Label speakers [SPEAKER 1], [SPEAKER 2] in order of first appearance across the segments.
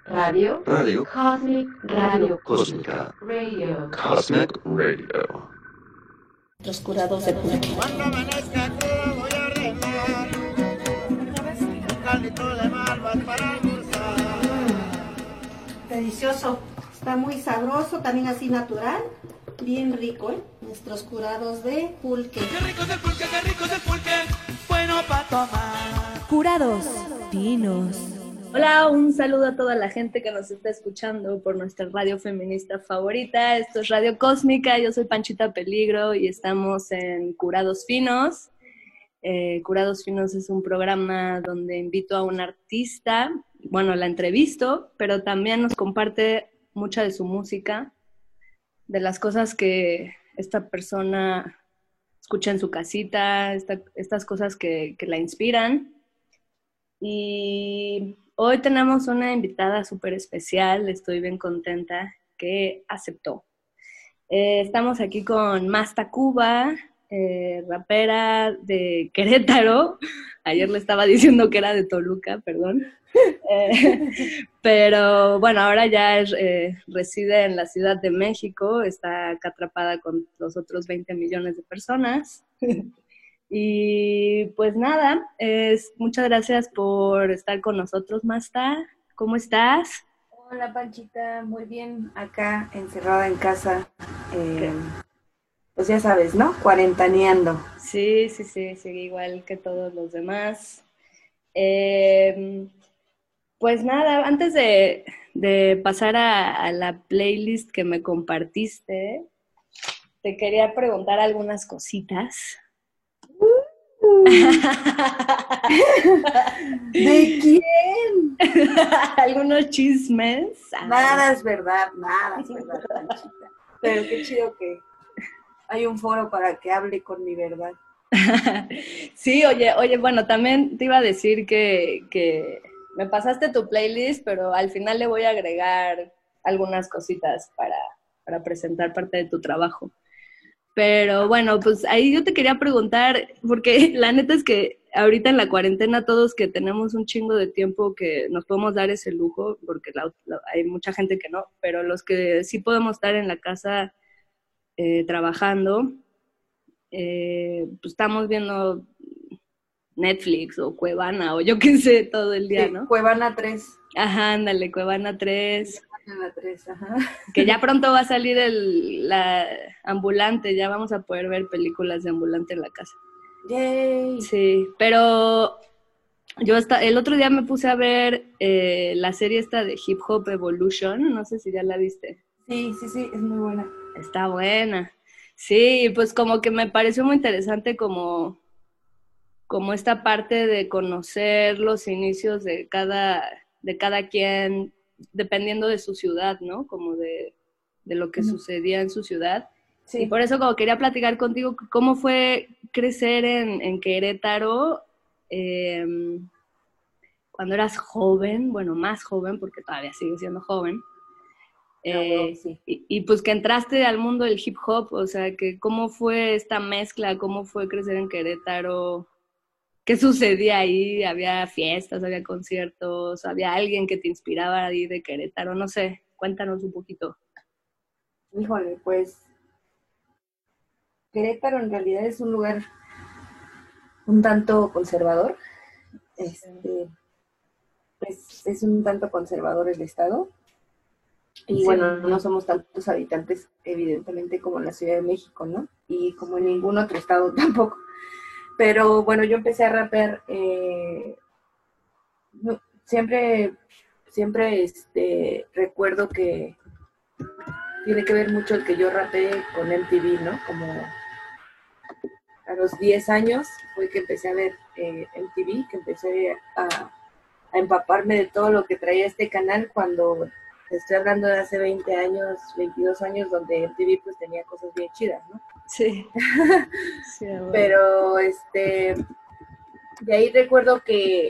[SPEAKER 1] Radio
[SPEAKER 2] Cosmic Radio.
[SPEAKER 1] Cósmica.
[SPEAKER 2] Radio.
[SPEAKER 1] Cosmic Radio.
[SPEAKER 3] Los curados de pulque.
[SPEAKER 4] Cuando amanezca crudo voy a remar un caldito de malvas para almorzar.
[SPEAKER 3] Delicioso. Está muy sabroso, también así natural. Bien rico, ¿eh? Nuestros curados de pulque.
[SPEAKER 4] Qué rico es el pulque, qué rico es el pulque. Bueno para tomar.
[SPEAKER 5] Curados finos. Hola, un saludo a toda la gente que nos está escuchando por nuestra radio feminista favorita. Esto es Radio Cósmica, yo soy Panchita Peligro y estamos en Curados Finos. Curados Finos es un programa donde invito a un artista, bueno, la entrevisto, pero también nos comparte mucha de su música, de las cosas que esta persona escucha en su casita, estas cosas que la inspiran. Y hoy tenemos una invitada súper especial, estoy bien contenta que aceptó. Estamos aquí con Masta Cuba, rapera de Querétaro. Ayer le estaba diciendo que era de Toluca, perdón. Pero bueno, ahora ya reside en la Ciudad de México, está acá atrapada con los otros 20 millones de personas. Y pues nada, muchas gracias por estar con nosotros, Masta. ¿Cómo estás?
[SPEAKER 6] Hola Panchita, muy bien, acá encerrada en casa, pues ya sabes, ¿no? Cuarentaneando.
[SPEAKER 5] Sí, igual que todos los demás. Pues nada, antes de pasar a la playlist que me compartiste, te quería preguntar algunas cositas.
[SPEAKER 6] ¿De quién?
[SPEAKER 5] Algunos chismes.
[SPEAKER 6] Nada es verdad, Panchita. Pero qué chido que hay un foro para que hable con mi verdad.
[SPEAKER 5] Sí, oye, bueno, también te iba a decir que me pasaste tu playlist, pero al final le voy a agregar algunas cositas para presentar parte de tu trabajo. Pero bueno, pues ahí yo te quería preguntar, porque la neta es que ahorita en la cuarentena todos que tenemos un chingo de tiempo que nos podemos dar ese lujo, porque hay mucha gente que no, pero los que sí podemos estar en la casa trabajando, pues estamos viendo Netflix o Cuevana o yo qué sé todo el día,
[SPEAKER 6] Sí,
[SPEAKER 5] ¿no?
[SPEAKER 6] Cuevana 3.
[SPEAKER 5] Ajá, ándale, Cuevana 3.
[SPEAKER 6] Cuevana 3, ajá.
[SPEAKER 5] Que ya pronto va a salir la Ambulante, ya vamos a poder ver películas de Ambulante en la casa.
[SPEAKER 6] Yay.
[SPEAKER 5] Sí, pero yo el otro día me puse a ver la serie esta de Hip Hop Evolution, no sé si ya la viste.
[SPEAKER 6] Sí, es muy buena.
[SPEAKER 5] Está buena. Sí, pues como que me pareció muy interesante como esta parte de conocer los inicios de cada quien, dependiendo de su ciudad, ¿no? Como de lo que sucedía en su ciudad. Sí. Y por eso como quería platicar contigo, ¿cómo fue crecer en Querétaro cuando eras joven? Bueno, más joven, porque todavía sigue siendo joven.
[SPEAKER 6] Sí.
[SPEAKER 5] Y pues que entraste al mundo del hip hop, o sea, que ¿cómo fue esta mezcla? ¿Cómo fue crecer en Querétaro? ¿Qué sucedía ahí? ¿Había fiestas, había conciertos, había alguien que te inspiraba ahí de Querétaro? No sé, cuéntanos un poquito.
[SPEAKER 6] Híjole, pues Querétaro en realidad es un lugar un tanto conservador. Pues es un tanto conservador el estado. Y sí, bueno, no somos tantos habitantes, evidentemente, como en la Ciudad de México, ¿no? Y como en ningún otro estado tampoco. Pero bueno, yo empecé a rapear, siempre recuerdo que tiene que ver mucho el que yo rapeé con MTV, ¿no? Como a los 10 años fue que empecé a ver MTV, que empecé a empaparme de todo lo que traía este canal cuando estoy hablando de hace 20 años, 22 años, donde MTV pues tenía cosas bien chidas, ¿no?
[SPEAKER 5] Sí. Sí, bueno.
[SPEAKER 6] Pero de ahí recuerdo que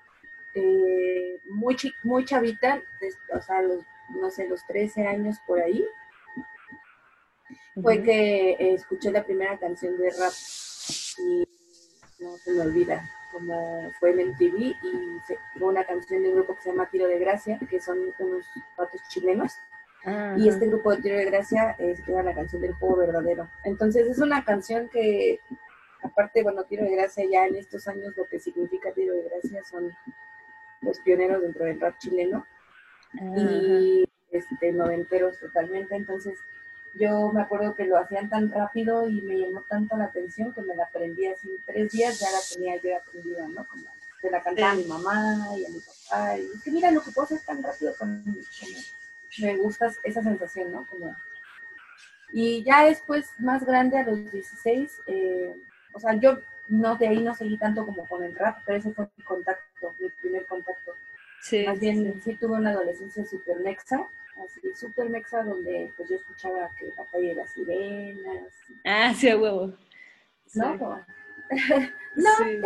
[SPEAKER 6] muy chavita, o sea, los 13 años por ahí, fue que escuché la primera canción de rap y no se me olvida, como fue en MTV, y hubo una canción de un grupo que se llama Tiro de Gracia, que son unos patos chilenos,
[SPEAKER 5] Ajá.
[SPEAKER 6] y este grupo de Tiro de Gracia era la canción del juego verdadero. Entonces es una canción que, aparte, bueno, Tiro de Gracia ya en estos años lo que significa Tiro de Gracia son los pioneros dentro del rap chileno, y noventeros totalmente. Entonces yo me acuerdo que lo hacían tan rápido y me llamó tanto la atención que me la aprendí así en 3 días, ya la tenía yo aprendida, ¿no? Como se la cantaba a mi mamá y a mi papá, y es que mira lo que puedo hacer tan rápido, como me gusta esa sensación, ¿no? Como... Y ya después, más grande, a los 16, o sea, yo no, de ahí no seguí tanto como con el rap, pero ese fue mi contacto, mi primer contacto.
[SPEAKER 5] Sí,
[SPEAKER 6] Más bien, sí tuve una adolescencia súper mexa, así súper mexa, donde pues yo escuchaba que la calle de las sirenas,
[SPEAKER 5] Ah, sí, a huevo. Sí.
[SPEAKER 6] ¿no? Como, no
[SPEAKER 5] Sí.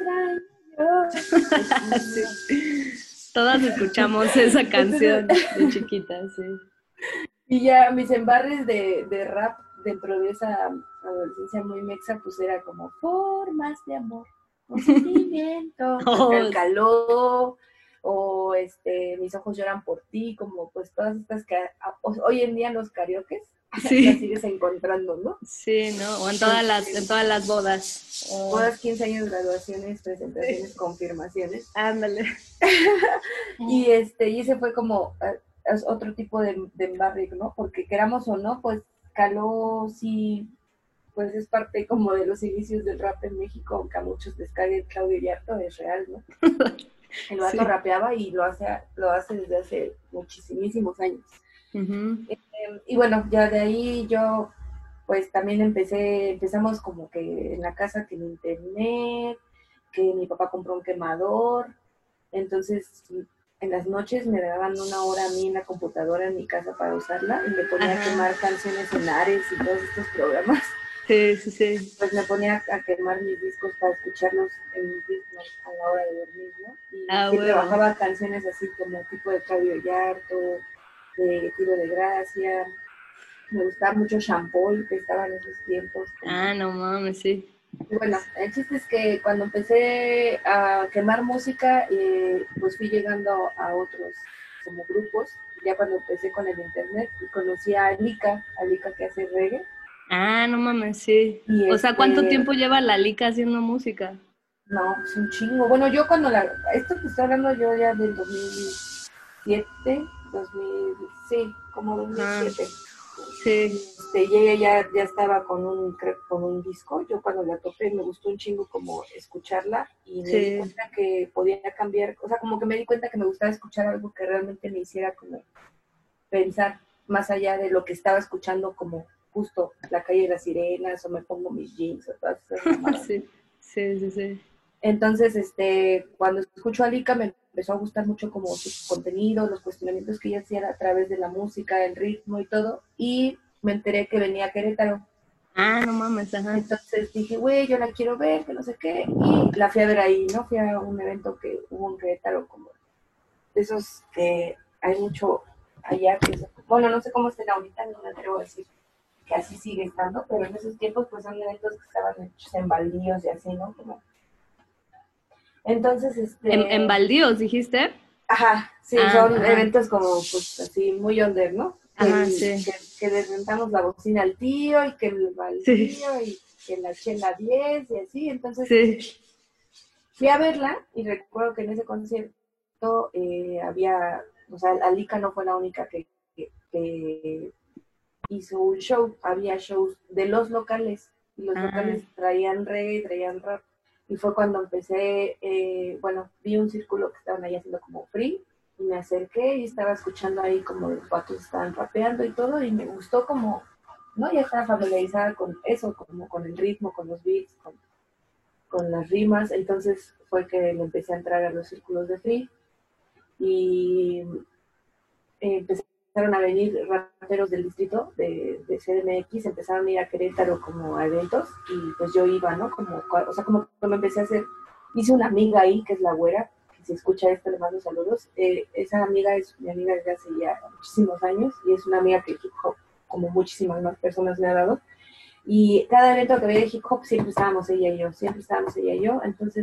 [SPEAKER 6] te extraño.
[SPEAKER 5] Sí. Todas escuchamos esa canción de chiquitas, sí.
[SPEAKER 6] Y ya mis embarres de rap dentro de esa adolescencia muy mexa, pues era como formas de amor, un sentimiento,
[SPEAKER 5] Oh.
[SPEAKER 6] el calor, o mis ojos lloran por ti, como pues todas estas que hoy en día los karaokes
[SPEAKER 5] Sí.
[SPEAKER 6] las sigues encontrando, ¿no?
[SPEAKER 5] Sí, ¿no? O en todas las bodas. Oh.
[SPEAKER 6] Bodas, 15 años, graduaciones, presentaciones, confirmaciones.
[SPEAKER 5] Ándale.
[SPEAKER 6] Y y ese fue como es otro tipo de embarre, ¿no? Porque queramos o no, pues Caló sí, pues es parte como de los inicios del rap en México, aunque a muchos les cague Claudio Yarto, es real, ¿no? El vato
[SPEAKER 5] Sí.
[SPEAKER 6] rapeaba y lo hace desde hace muchísimos años.
[SPEAKER 5] Uh-huh.
[SPEAKER 6] Y bueno, ya de ahí yo pues también empezamos como que en la casa que en internet, que mi papá compró un quemador, entonces en las noches me daban 1 hora a mí en la computadora en mi casa para usarla y me ponía
[SPEAKER 5] Ajá.
[SPEAKER 6] a quemar canciones en Ares y todos estos programas.
[SPEAKER 5] Sí, sí, sí.
[SPEAKER 6] Pues me ponía a quemar mis discos para escucharlos en mis discos a la hora de dormir, ¿no? Y siempre
[SPEAKER 5] bueno.
[SPEAKER 6] bajaba canciones así como tipo de Claudio Yarto, de Tiro de Gracia. Me gustaba mucho Shampoo, que estaba en esos tiempos.
[SPEAKER 5] Ah, no mames, sí.
[SPEAKER 6] Y bueno, el chiste es que cuando empecé a quemar música, pues fui llegando a otros como grupos. Ya cuando empecé con el internet y conocí a Alika que hace reggae.
[SPEAKER 5] Ah, no mames, sí.
[SPEAKER 6] Y
[SPEAKER 5] O sea, ¿cuánto tiempo lleva la Lika haciendo música?
[SPEAKER 6] No, es un chingo. Bueno, yo cuando esto que estoy hablando yo ya del 2007, sí, como 2007.
[SPEAKER 5] Sí.
[SPEAKER 6] Y ella ya estaba con un disco. Yo cuando la topé me gustó un chingo como escucharla y me di cuenta que podía cambiar, o sea, como que me di cuenta que me gustaba escuchar algo que realmente me hiciera como pensar más allá de lo que estaba escuchando, como justo La Calle de las Sirenas o Me Pongo Mis Jeans o todas esas mamadas.
[SPEAKER 5] Sí.
[SPEAKER 6] Entonces, cuando escucho a Alika me empezó a gustar mucho como su contenido, los cuestionamientos que ella hacía a través de la música, el ritmo y todo, y me enteré que venía a Querétaro.
[SPEAKER 5] Ah, no mames, ajá.
[SPEAKER 6] Entonces dije, güey, yo la quiero ver, que no sé qué, y la fui a ver ahí, ¿no? Fui a un evento que hubo en Querétaro, como de esos que hay mucho allá, bueno, no sé cómo estén ahorita, no me atrevo a decir que así sigue estando, pero en esos tiempos pues son eventos que estaban hechos en baldíos y así, ¿no? Como... Entonces,
[SPEAKER 5] ¿En baldíos, dijiste?
[SPEAKER 6] Ajá, sí, son eventos como, pues, así, muy under, ¿no?
[SPEAKER 5] Ajá, sí.
[SPEAKER 6] Que le rentamos la bocina al tío y que el baldío y que la chela 10 y así, entonces fui a verla y recuerdo que en ese concierto había, o sea, Alika no fue la única que hizo un show, había shows de los locales, y los locales traían reggae, traían rap. Y fue cuando empecé, vi un círculo que estaban ahí haciendo como free, y me acerqué y estaba escuchando ahí como los patos estaban rapeando y todo, y me gustó como, ¿no? Ya estaba familiarizada con eso, como con el ritmo, con los beats, con las rimas, entonces fue que me empecé a entrar a los círculos de free, y empezaron a venir raperos del distrito de CDMX, empezaron a ir a Querétaro como a eventos, y pues yo iba, ¿no? Como me empecé a hacer, hice una amiga ahí, que es la güera, que si escucha esto le mando saludos, esa amiga es mi amiga desde hace ya muchísimos años, y es una amiga que el hip hop, como muchísimas más personas me ha dado, y cada evento que había de hip hop siempre estábamos ella y yo, entonces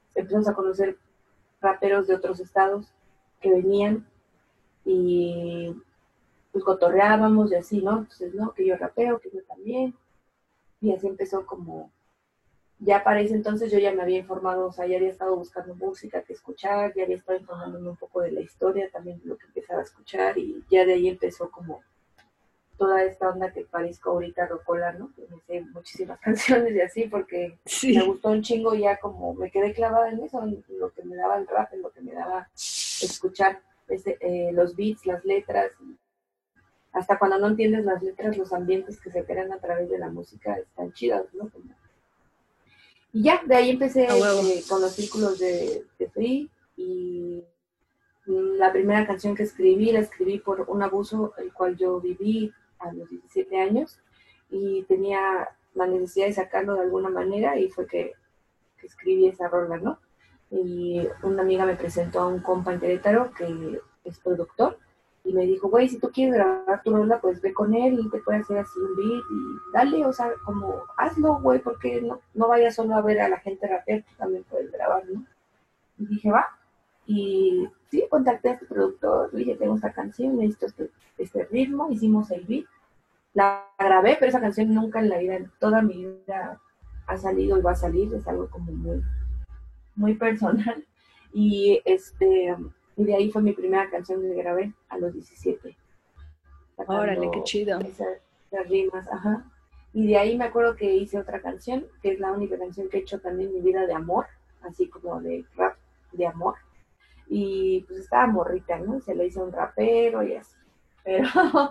[SPEAKER 6] empezamos a conocer raperos de otros estados que venían y pues cotorreábamos y así, ¿no? Entonces, no, que yo rapeo, que yo también. Y así empezó como, ya para ese entonces yo ya me había informado, o sea, ya había estado buscando música que escuchar, ya había estado informándome un poco de la historia, también de lo que empezaba a escuchar, y ya de ahí empezó como toda esta onda que parezco ahorita rocola, ¿no? Que me sé muchísimas canciones y así, porque
[SPEAKER 5] Sí.
[SPEAKER 6] me gustó un chingo y ya como me quedé clavada en eso, en lo que me daba el rap, en lo que me daba escuchar los beats, las letras, hasta cuando no entiendes las letras, los ambientes que se crean a través de la música están chidos, ¿no? Y ya, de ahí empecé con los círculos de Free, y la primera canción que escribí, la escribí por un abuso el cual yo viví a los 17 años, y tenía la necesidad de sacarlo de alguna manera, y fue que escribí esa rola, ¿no? Y una amiga me presentó a un compa en Querétaro que es productor, y me dijo, güey, si tú quieres grabar tu rola, pues ve con él, y te puede hacer así un beat, y dale, o sea, como, hazlo, güey, porque no vayas solo a ver a la gente rapear, tú también puedes grabar, ¿no? Y dije, va, y sí, contacté a este productor, le dije, tengo esta canción, necesito este ritmo, hicimos el beat, la grabé, pero esa canción nunca en la vida, en toda mi vida ha salido y va a salir, es algo como muy, muy personal, y de ahí fue mi primera canción que grabé a los 17.
[SPEAKER 5] Órale, qué chido.
[SPEAKER 6] Las rimas, ajá. Y de ahí me acuerdo que hice otra canción, que es la única canción que he hecho también en mi vida de amor, así como de rap de amor. Y pues estaba morrita, ¿no? Se le hizo a un rapero y así. Pero,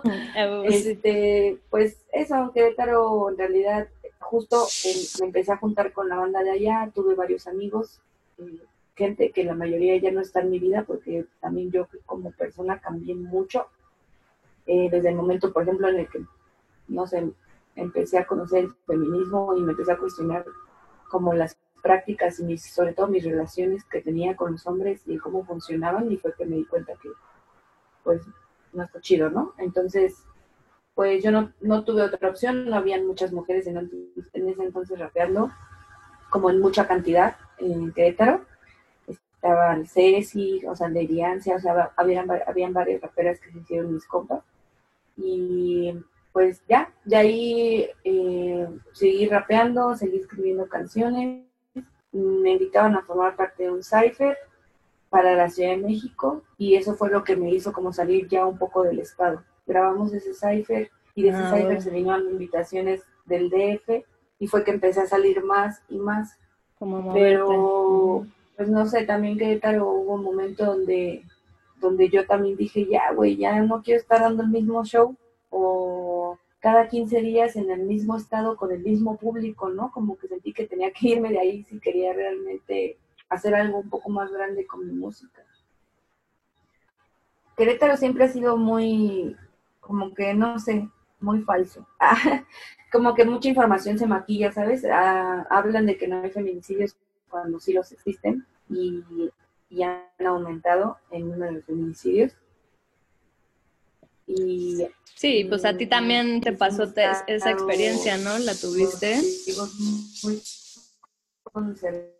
[SPEAKER 6] pues eso, en Querétaro, en realidad, justo me empecé a juntar con la banda de allá, tuve varios amigos, gente que la mayoría ya no está en mi vida, porque también yo como persona cambié mucho, desde el momento, por ejemplo, en el que, no sé, empecé a conocer el feminismo y me empecé a cuestionar como las prácticas y sobre todo mis relaciones que tenía con los hombres y cómo funcionaban, y fue que me di cuenta que, pues, no está chido, ¿no? Entonces, pues yo no tuve otra opción, no habían muchas mujeres en ese entonces rapeando, como en mucha cantidad en Querétaro. Estaban Ceci, o sea, Leriancia, o sea, habían varias raperas que se hicieron mis compas. Y pues ya, de ahí seguí rapeando, seguí escribiendo canciones. Me invitaban a formar parte de un cypher para la Ciudad de México, y eso fue lo que me hizo como salir ya un poco del estado. Grabamos ese cypher, y de ese cypher se vinieron invitaciones del DF, y fue que empecé a salir más y más. Pero pues no sé, también Querétaro hubo un momento donde yo también dije, ya güey, ya no quiero estar dando el mismo show, o cada 15 días en el mismo estado con el mismo público, ¿no? Como que sentí que tenía que irme de ahí si quería realmente hacer algo un poco más grande con mi música. Querétaro siempre ha sido muy, como que, no sé, muy falso. Como que mucha información se maquilla, ¿sabes? Hablan de que no hay feminicidios cuando sí los existen, y han aumentado el número de feminicidios. Y
[SPEAKER 5] sí, pues a ti también te pasó esa experiencia, ¿no? ¿La tuviste?
[SPEAKER 6] Muy conservador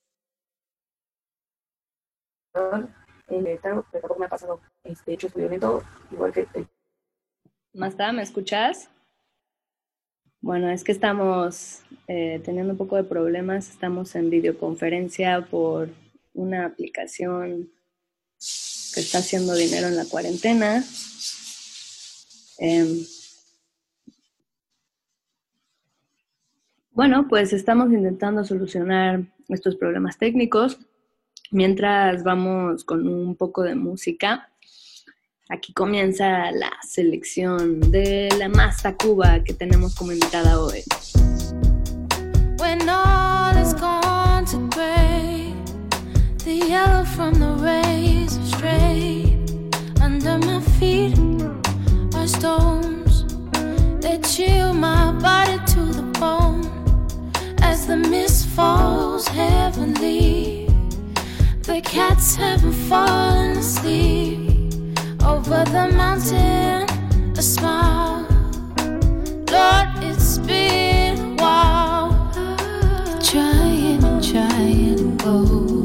[SPEAKER 6] en Querétaro, pero tampoco me ha pasado hechos violentos, igual que
[SPEAKER 5] Mazda, ¿me escuchas? Bueno, es que estamos teniendo un poco de problemas, estamos en videoconferencia por una aplicación que está haciendo dinero en la cuarentena. Bueno, pues estamos intentando solucionar estos problemas técnicos mientras vamos con un poco de música. Aquí comienza la selección de la Mazda Cuba que tenemos como invitada hoy.
[SPEAKER 7] When all is gone to gray, the yellow from the rays are straight. Under my feet are stones that chill my body to the bone. As the mist falls heavily, the cats haven't fallen asleep. Over the mountain, a smile. Lord, it's been a while. Trying and go.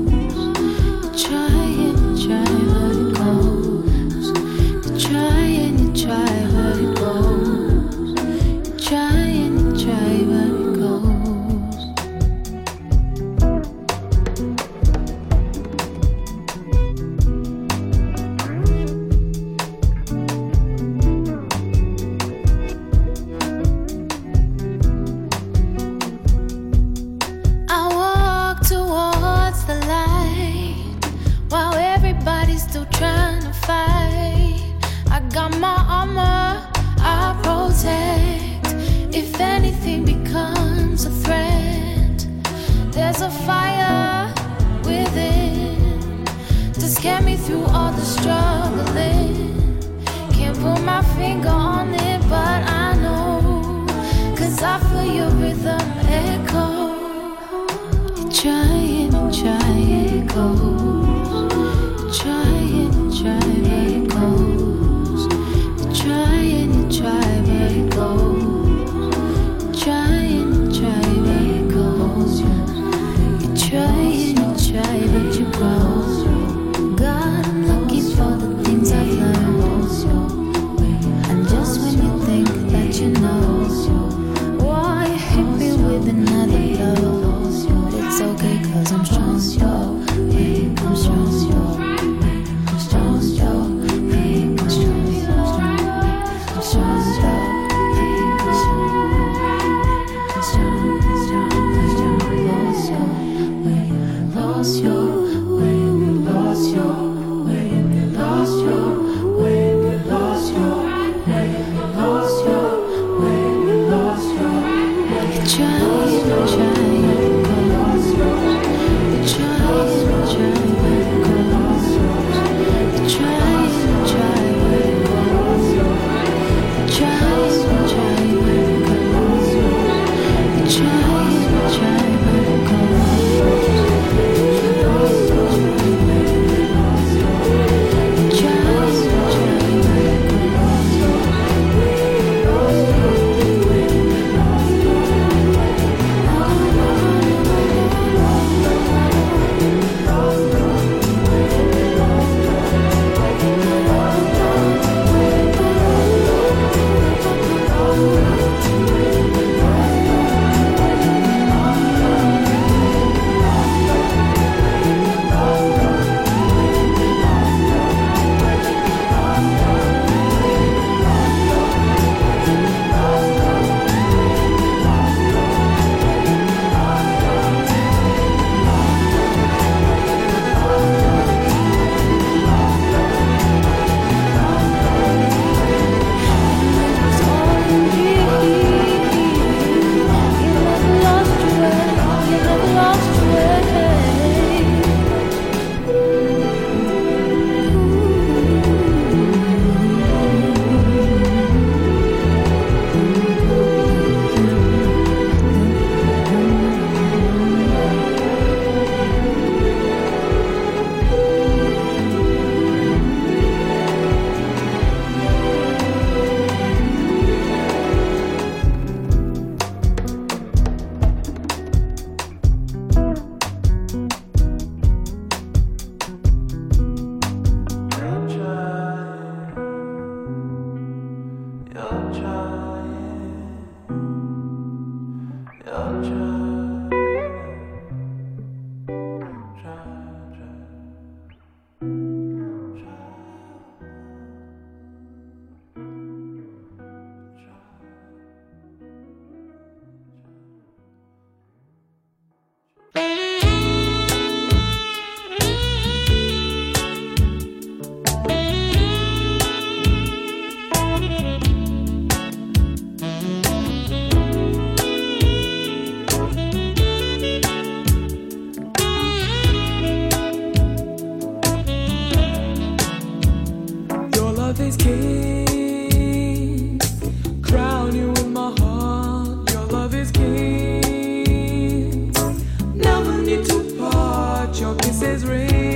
[SPEAKER 8] love is king. Crown you in my heart. Your love is king. Never need to part. Your kisses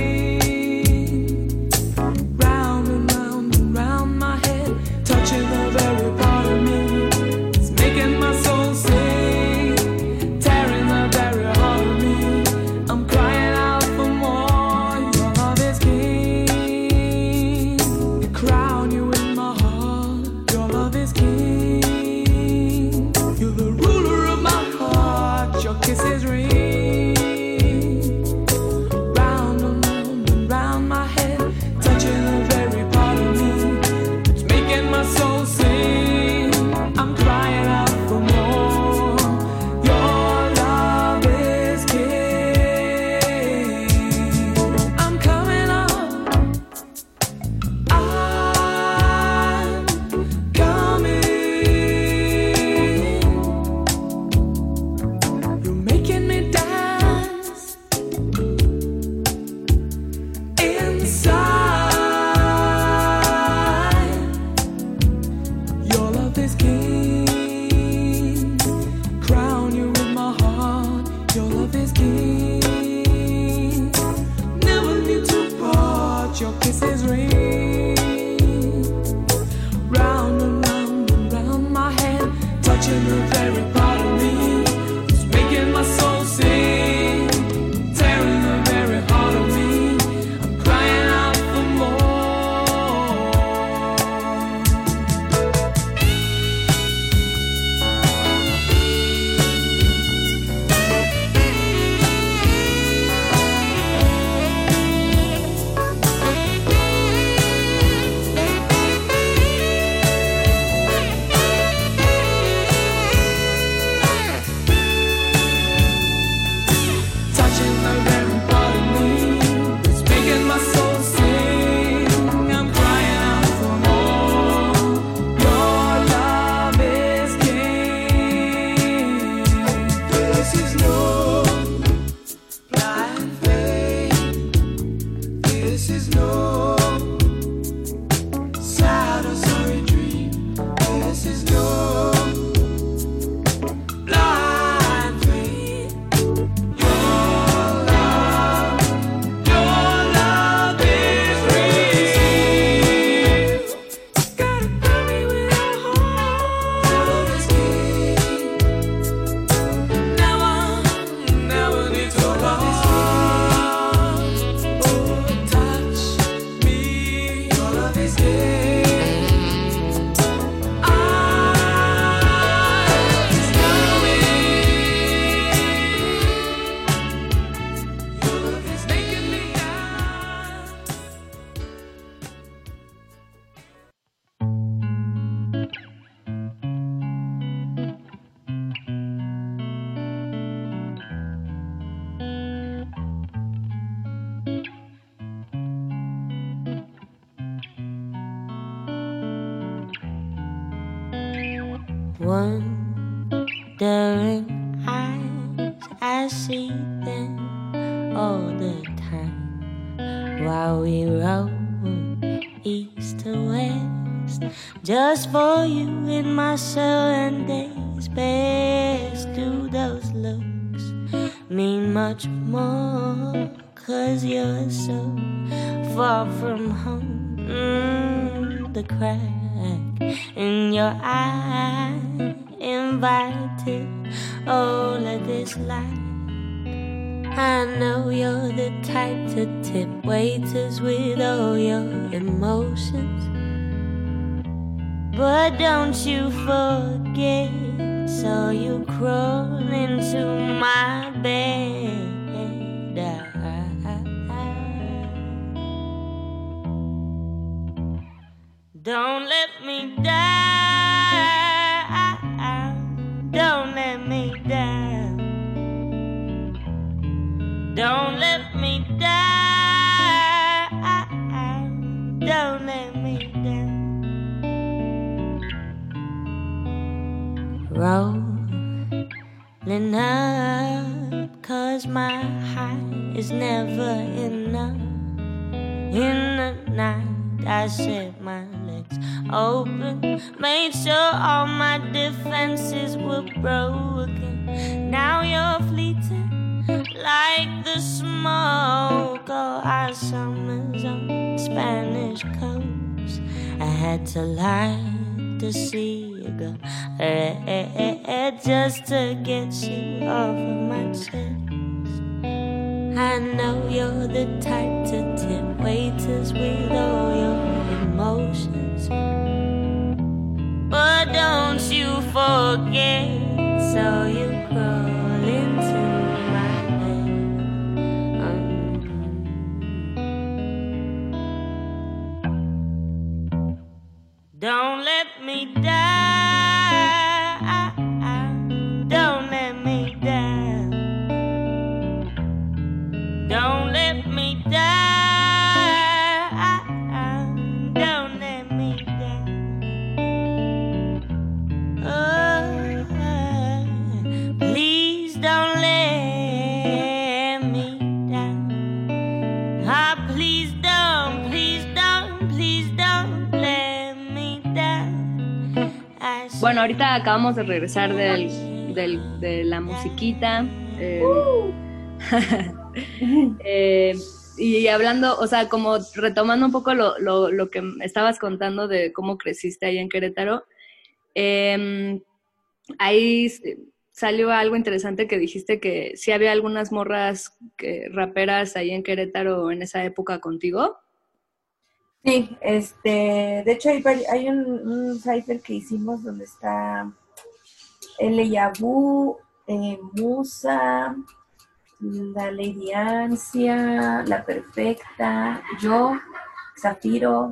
[SPEAKER 8] ring. Round and round and round my head, touching the very part of me. It's making my soul sing, tearing the very heart of me. I'm crying out for more. Your love is king. Crown you in my heart. Your love is king. You're the ruler of my heart. Your kisses ring. Round and round and round my head, touching the very part of me. It's making my soul sing. I'm crying out for more. Your love is king. I'm coming up. I'm coming. You're making me dance inside. Your love is king. Crown you with my heart. Your love is king. Never need to part. Your kisses ring. Round and round and round my head, touching the very part of me. It's making my soul sing, tearing the very heart of me. I'm crying out for more. Touching the very part of me. It's making my soul sing. I'm crying out for more. Your love is king. This is no blind faith. This is no sad or sorry dream. This is no blind faith. Your love is real. Gotta tell me with your heart. Your love is king. Never need to part. Oh, touch me. Your love is king. It's coming. Your love is making me dance.
[SPEAKER 9] Wondering eyes, I see them all the time while we roll east to west, just for you in my sullen days. Best do those looks mean much more, 'cause you're so far from home. The crack in your eye invited all of this light. I know you're the type to tip waiters with all your emotions, but don't you forget, saw you crawl into my bed. Don't let me down, don't let me down, don't let me down, don't let me down. Rolling up, 'cause my high is never enough in the night. I set my legs open, made sure all my defenses were broken. Now you're fleeting like the smoke of our summers on the Spanish coast. I had to lie to see you go red just to get you off of my chest. I know you're the type to tip waiters with all your emotions, but don't you forget, so you crawl into my bed. Don't let me die, don't let me die. Don't let me die, don't let me die. Oh, please don't let me die. Ah, please don't, please don't, please don't let me die.
[SPEAKER 5] Bueno, ahorita acabamos de regresar de la musiquita. Y hablando, o sea, como retomando un poco lo que estabas contando de cómo creciste ahí en Querétaro, ahí salió algo interesante que dijiste que sí había algunas morras raperas ahí en Querétaro en esa época contigo.
[SPEAKER 6] Sí, de hecho hay un cipher que hicimos donde está L. Yabu, Musa, la Lady Ansia, La Perfecta, yo, Zafiro.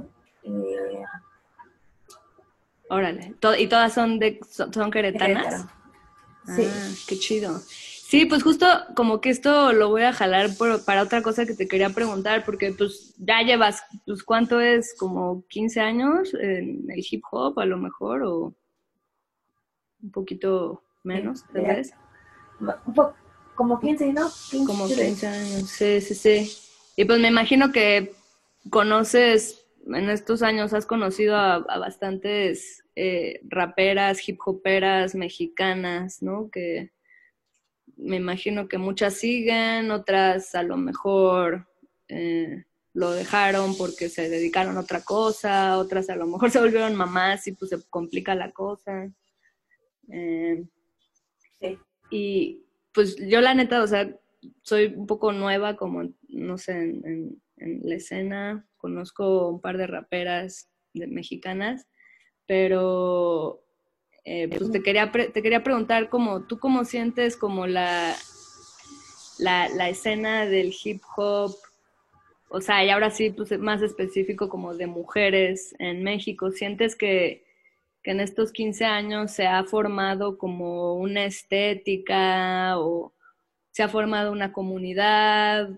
[SPEAKER 5] Órale, ¿y todas son queretanas?
[SPEAKER 6] Sí.
[SPEAKER 5] Ah, qué chido. Sí, pues justo como que esto lo voy a jalar para otra cosa que te quería preguntar, porque pues ya llevas, pues ¿cuánto es? ¿Como 15 años en el hip hop a lo mejor? ¿O un poquito menos, tal vez?
[SPEAKER 6] Como 15, ¿no? 15,
[SPEAKER 5] como 15 años, sí. Y pues me imagino que conoces, en estos años has conocido a bastantes raperas, hip hoperas mexicanas, ¿no? Que me imagino que muchas siguen, otras a lo mejor lo dejaron porque se dedicaron a otra cosa, otras a lo mejor se volvieron mamás y pues se complica la cosa.
[SPEAKER 6] Sí.
[SPEAKER 5] Y pues yo la neta, o sea, soy un poco nueva como, no sé, en la escena, conozco un par de raperas mexicanas, pero pues te quería preguntar como, ¿tú cómo sientes como la escena del hip hop? O sea, y ahora sí, pues más específico como de mujeres en México, ¿sientes que en estos 15 años se ha formado como una estética o se ha formado una comunidad?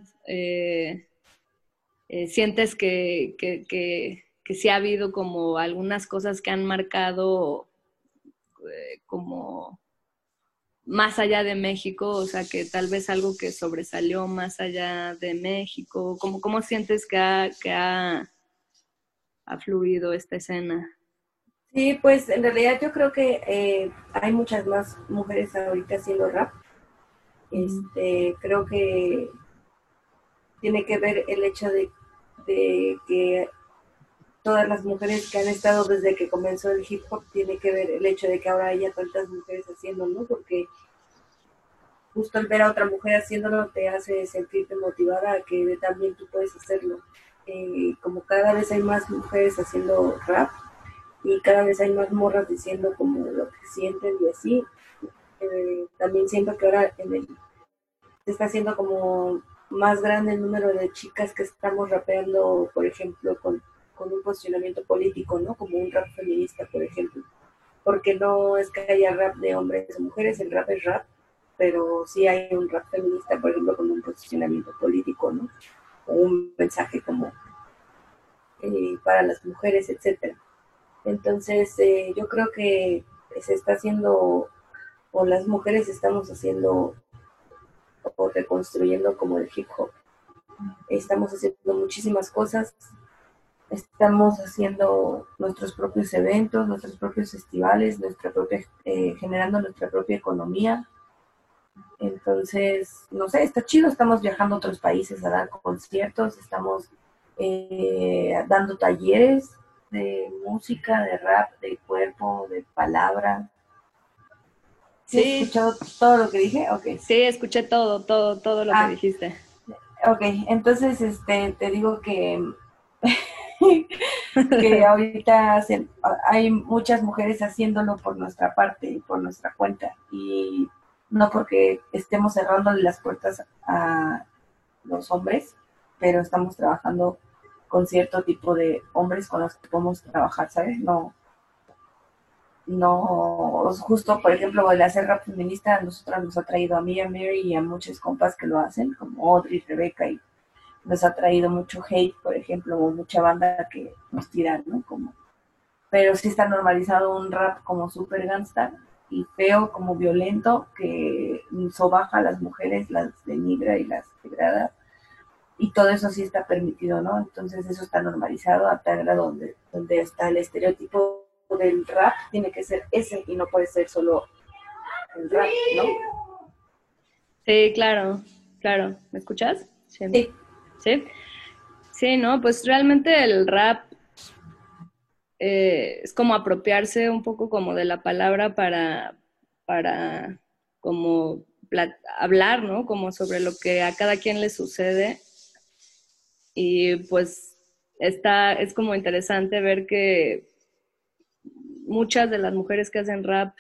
[SPEAKER 5] ¿Sientes que sí ha habido como algunas cosas que han marcado como más allá de México? O sea, que tal vez algo que sobresalió más allá de México. ¿Cómo sientes que ha fluido esta escena?
[SPEAKER 6] Sí, pues en realidad yo creo que hay muchas más mujeres ahorita haciendo rap. Creo que tiene que ver el hecho de que todas las mujeres que han estado desde que comenzó el hip hop, tiene que ver el hecho de que ahora haya tantas mujeres haciendo, ¿no? Porque justo el ver a otra mujer haciéndolo te hace sentirte motivada a que también tú puedes hacerlo. Como cada vez hay más mujeres haciendo rap y cada vez hay más morras diciendo como lo que sienten y así, también siento que ahora se está haciendo como más grande el número de chicas que estamos rapeando, por ejemplo, con un posicionamiento político, ¿no? Como un rap feminista, por ejemplo. Porque no es que haya rap de hombres o mujeres, el rap es rap, pero sí hay un rap feminista, por ejemplo, con un posicionamiento político, ¿no? O un mensaje como para las mujeres, etcétera. Entonces, yo creo que se está haciendo, o las mujeres estamos haciendo o reconstruyendo como el hip hop. Estamos haciendo muchísimas cosas. estamos haciendo nuestros propios eventos, nuestros propios festivales, generando nuestra propia economía. Entonces, no sé, está chido, estamos viajando a otros países a dar conciertos, estamos dando talleres de música, de rap, de cuerpo, de palabra. ¿Sí? ¿Has escuchado todo lo que dije? Okay.
[SPEAKER 5] Sí, escuché todo lo que dijiste.
[SPEAKER 6] Ok, entonces te digo que que ahorita hay muchas mujeres haciéndolo por nuestra parte y por nuestra cuenta, y no porque estemos cerrándole las puertas a los hombres, pero estamos trabajando con cierto tipo de hombres con los que podemos trabajar, ¿sabes? No, justo, por ejemplo, el hacer rap feminista a nosotras nos ha traído a mí, a Mary y a muchas compas que lo hacen, como Audrey, Rebeca, y nos ha traído mucho hate, por ejemplo, o mucha banda que nos tiran, ¿no? Pero sí está normalizado un rap como súper gangsta y feo, como violento, que sobaja a las mujeres, las denigra y las degrada, y todo eso sí está permitido, ¿no? Entonces eso está normalizado a tal grado donde está el estereotipo del rap, tiene que ser ese y no puede ser solo el rap, ¿no?
[SPEAKER 5] Sí, claro. ¿Me escuchas?
[SPEAKER 6] Sí.
[SPEAKER 5] Sí, no, pues realmente el rap es como apropiarse un poco como de la palabra para como hablar, ¿no? Como sobre lo que a cada quien le sucede. Y pues es como interesante ver que muchas de las mujeres que hacen rap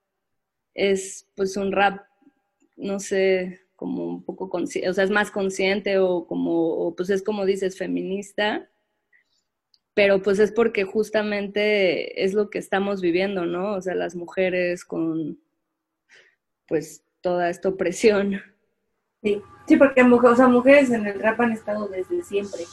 [SPEAKER 5] es pues un rap, no sé, como un poco consciente, o sea, es más consciente o pues es como dices, feminista, pero pues es porque justamente es lo que estamos viviendo, ¿no? O sea, las mujeres con pues toda esta opresión.
[SPEAKER 6] Sí, porque mujeres en el rap han estado desde siempre,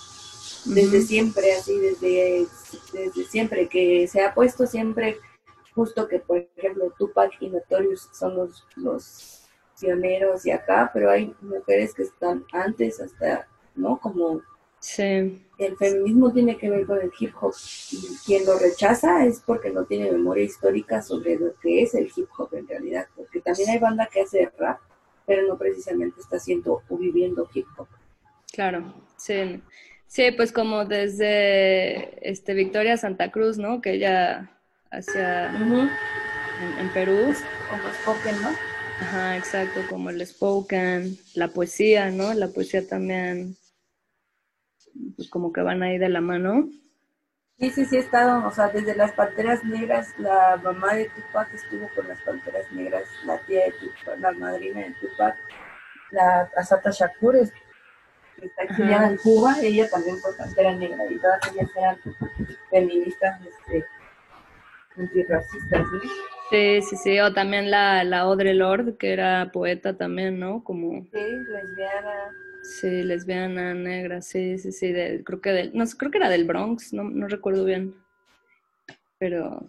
[SPEAKER 6] así, desde siempre, que se ha puesto siempre, justo que, por ejemplo, Tupac y Notorious son los pioneros y acá, pero hay mujeres que están antes hasta, ¿no? Como
[SPEAKER 5] sí.
[SPEAKER 6] El feminismo tiene que ver con el hip hop, y quien lo rechaza es porque no tiene memoria histórica sobre lo que es el hip hop en realidad, porque también hay banda que hace rap, pero no precisamente está haciendo o viviendo hip hop.
[SPEAKER 5] Claro, sí. Sí, pues como desde Victoria Santa Cruz, ¿no? Que ella hacía en Perú.
[SPEAKER 6] Como spoken, ¿no?
[SPEAKER 5] Ajá, exacto, como el spoken, la poesía, ¿no? La poesía también, pues como que van ahí de la mano.
[SPEAKER 6] Sí, he estado, o sea, desde las Panteras Negras, la mamá de Tupac estuvo con las Panteras Negras, la tía de Tupac, la madrina de Tupac, la Assata Shakur, que está exiliada en Cuba, ella también fue Pantera Negra, y todas ellas eran feministas, antirracistas, ¿no?
[SPEAKER 5] Sí, o también la Audre Lorde, que era poeta también, ¿no? Como...
[SPEAKER 6] Sí, lesbiana.
[SPEAKER 5] Sí, lesbiana, negra, sí, creo que era del Bronx, no recuerdo bien, pero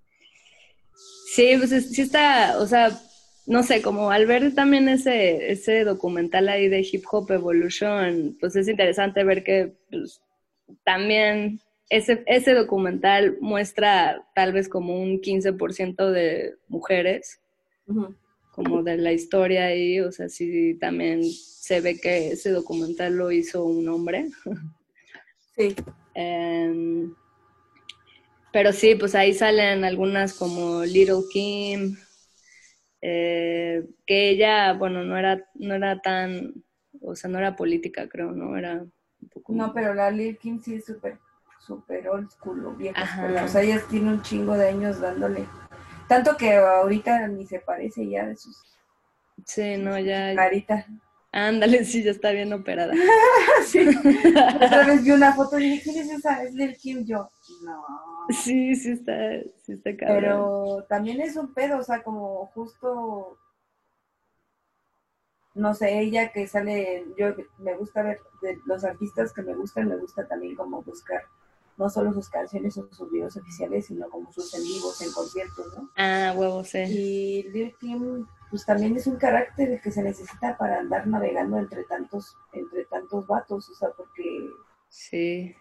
[SPEAKER 5] sí, pues sí está, o sea, no sé, como al ver también ese documental ahí de Hip Hop Evolution, pues es interesante ver que pues, también ese documental muestra tal vez como un 15% de mujeres, como de la historia ahí, o sea, sí también se ve que ese documental lo hizo un hombre.
[SPEAKER 6] Sí.
[SPEAKER 5] Pero sí, pues ahí salen algunas como Little Kim, que ella, bueno, no era tan, o sea, no era política, creo, ¿no? Era un poco...
[SPEAKER 6] No, pero la Lil Kim sí es súper old school, vieja escuela. O sea, ella tiene un chingo de años dándole. Tanto que ahorita ni se parece ya de sus...
[SPEAKER 5] Sí, no, ya...
[SPEAKER 6] Carita.
[SPEAKER 5] Ándale, sí, ya está bien operada.
[SPEAKER 6] Sí. Otra vez vi una foto y dije, ¿quién es esa? Es Lil Kim. Yo, no.
[SPEAKER 5] Sí está cabrón.
[SPEAKER 6] Pero también es un pedo, o sea, como justo... No sé, ella que sale... me gusta ver de los artistas que me gusta también como buscar no solo sus canciones o sus videos oficiales, sino como sus en vivos, en conciertos, ¿no?
[SPEAKER 5] Ah, huevo, sí.
[SPEAKER 6] Y Lil Kim, pues también es un carácter que se necesita para andar navegando entre tantos vatos, o sea, porque...
[SPEAKER 5] Sí.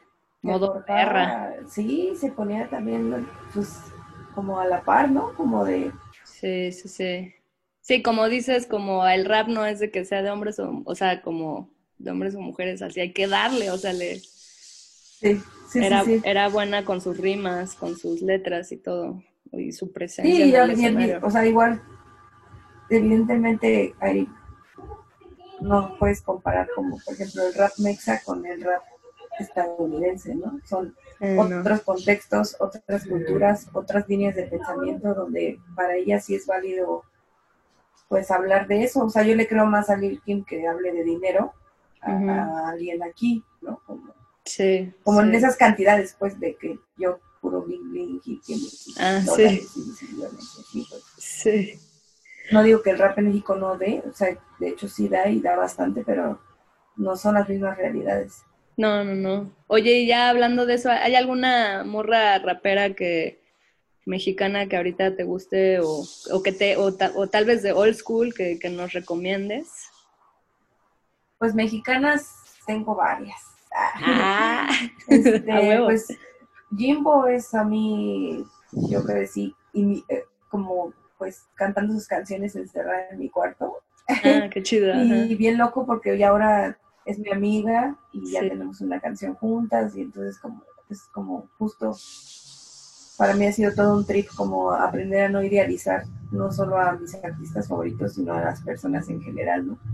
[SPEAKER 5] modo
[SPEAKER 6] cortaba,
[SPEAKER 5] perra.
[SPEAKER 6] Sí, se ponía también, pues, como a la par, ¿no? Como de...
[SPEAKER 5] Sí, sí, sí. Sí, como dices, como el rap no es de que sea de hombres o sea, como de hombres o mujeres, así hay que darle, o sea,
[SPEAKER 6] Sí, sí,
[SPEAKER 5] era,
[SPEAKER 6] sí.
[SPEAKER 5] era buena con sus rimas, con sus letras y todo, y su presencia
[SPEAKER 6] Sí,
[SPEAKER 5] en el
[SPEAKER 6] y
[SPEAKER 5] escenario.
[SPEAKER 6] o sea, igual, evidentemente, ahí no puedes comparar como, por ejemplo, el rap mexa con el rap estadounidense, ¿no? Son
[SPEAKER 5] No.
[SPEAKER 6] otros contextos, otras culturas, otras líneas de pensamiento donde para ellas sí es válido pues hablar de eso. O sea, yo le creo más a Lil Kim que hable de dinero a alguien aquí, ¿no?
[SPEAKER 5] Sí.
[SPEAKER 6] Como
[SPEAKER 5] sí.
[SPEAKER 6] en esas cantidades, pues, de que yo puro bling bling y tiene dólares y millones, y pues.
[SPEAKER 5] Sí.
[SPEAKER 6] No digo que el rap en México no dé, o sea, de hecho sí da y da bastante, pero no son las mismas realidades.
[SPEAKER 5] No. Oye, y ya hablando de eso, ¿hay alguna morra rapera mexicana que ahorita te guste o tal vez de old school que nos recomiendes?
[SPEAKER 6] Pues mexicanas tengo varias.
[SPEAKER 5] A huevo.
[SPEAKER 6] Pues Jimbo es a mí, yo crecí como pues cantando sus canciones encerrada en mi cuarto.
[SPEAKER 5] Qué chido.
[SPEAKER 6] Y bien loco porque ya ahora es mi amiga y ya
[SPEAKER 5] Sí.
[SPEAKER 6] tenemos una canción juntas y entonces es como justo para mí ha sido todo un trip como aprender a no idealizar no solo a mis artistas favoritos sino a las personas en general, ¿no?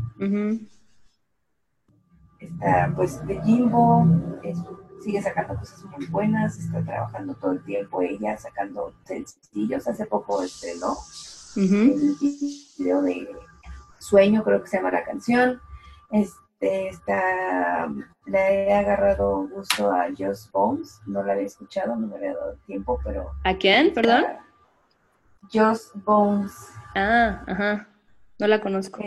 [SPEAKER 6] Está pues de Jimbo, sigue sacando cosas muy buenas, está trabajando todo el tiempo ella, sacando sencillos, hace poco estrenó el video de Sueño, creo que se llama la canción. Le he agarrado gusto a Just Bones, no la había escuchado, no me había dado tiempo, pero...
[SPEAKER 5] ¿A quién, perdón?
[SPEAKER 6] Just Bones.
[SPEAKER 5] No la conozco.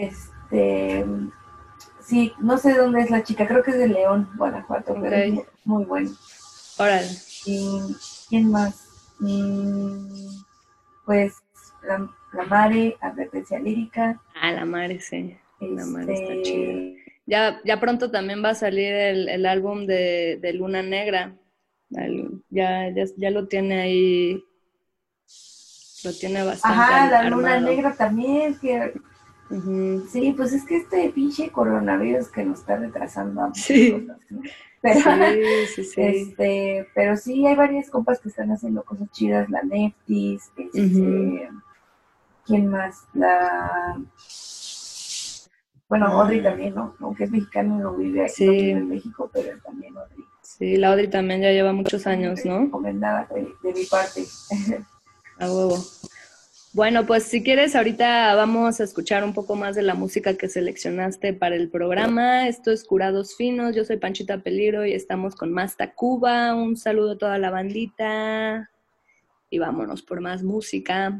[SPEAKER 6] Sí, no sé dónde es la chica, creo que es de León, Guanajuato, pero es muy bueno.
[SPEAKER 5] Órale.
[SPEAKER 6] ¿Y quién más? Pues la Mare, Advertencia Lírica.
[SPEAKER 5] La Mare, sí. La Mare está chida. Ya pronto también va a salir el álbum de Luna Negra. Ya lo tiene ahí. Lo tiene bastante
[SPEAKER 6] la
[SPEAKER 5] armado.
[SPEAKER 6] Luna Negra también. Sí, pues es que este pinche coronavirus que nos está retrasando a muchas cosas, ¿no? Pero,
[SPEAKER 5] sí.
[SPEAKER 6] Pero sí, hay varias compas que están haciendo cosas chidas. La Neftis, ¿quién más? Bueno, Audrey también, ¿no? Aunque es mexicano, no vive aquí, no vive en México, pero también Audrey.
[SPEAKER 5] Sí, la Audrey también ya lleva muchos años, ¿no?
[SPEAKER 6] Recomendada de mi parte.
[SPEAKER 5] A huevo. Bueno, pues si quieres, ahorita vamos a escuchar un poco más de la música que seleccionaste para el programa. Esto es Curados Finos, yo soy Panchita Peligro y estamos con Más Tacuba. Un saludo a toda la bandita y vámonos por más música.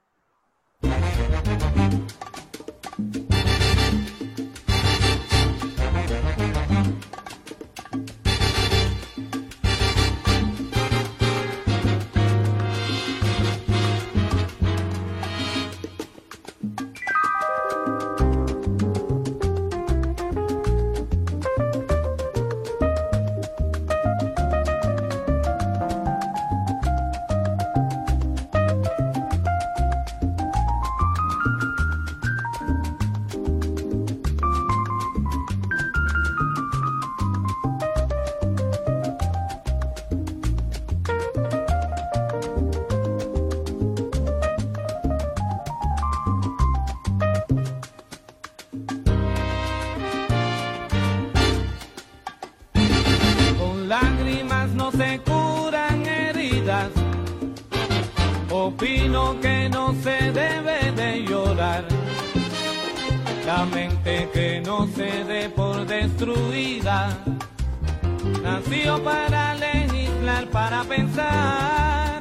[SPEAKER 8] Opino que no se debe de llorar, la mente que no se dé por destruida, nació para legislar, para pensar.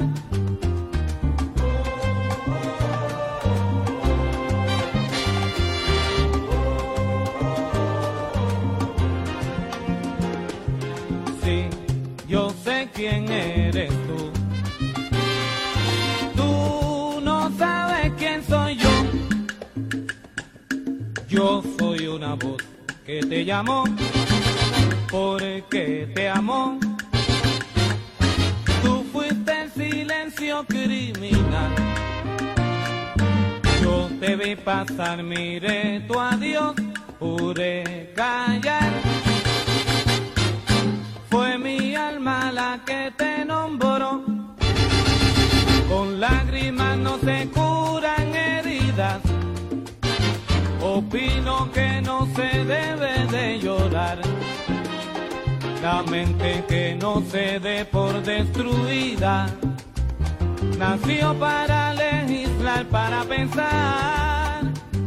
[SPEAKER 8] Sí, yo sé quién eres tú. Yo soy una voz que te llamó porque te amó precio criminal. Yo te vi pasar, miré tu adiós, pude callar. Fue mi alma la que te nombró. Con lágrimas no se curan heridas. Opino que no se debe de llorar. La mente que no se dé por destruida nació para legislar, para pensar.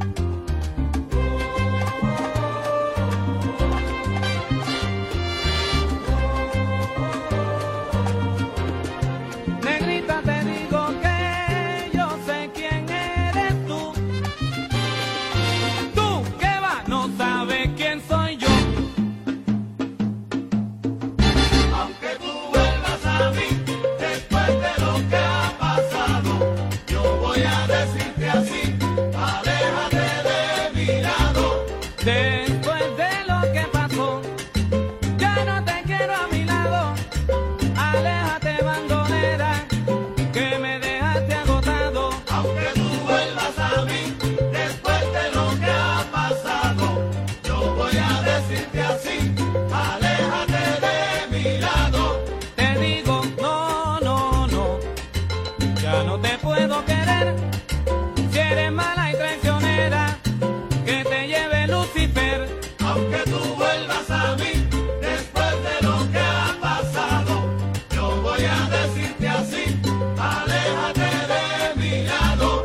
[SPEAKER 8] Negrita, te digo que yo sé quién eres tú. Tú, ¿qué va? No sabes quién soy yo.
[SPEAKER 4] Aunque tú vuelvas a mí, después de lo que ha pasado, yo voy a decirte así, aléjate de mi lado.
[SPEAKER 8] Después de lo que pasó, ya no te quiero a mi lado. Aléjate, bandolera, que me dejaste agotado.
[SPEAKER 4] Aunque tú vuelvas a mí, después de lo que ha pasado, yo voy a decirte así, aléjate de mi lado.
[SPEAKER 8] Te digo, no, no, no, ya no te puedo querer. Si eres mala y traicionera, que te lleve Lucifer.
[SPEAKER 4] Aunque tú vuelvas a mí, después de lo que ha pasado, yo voy a decirte así, aléjate de mi lado.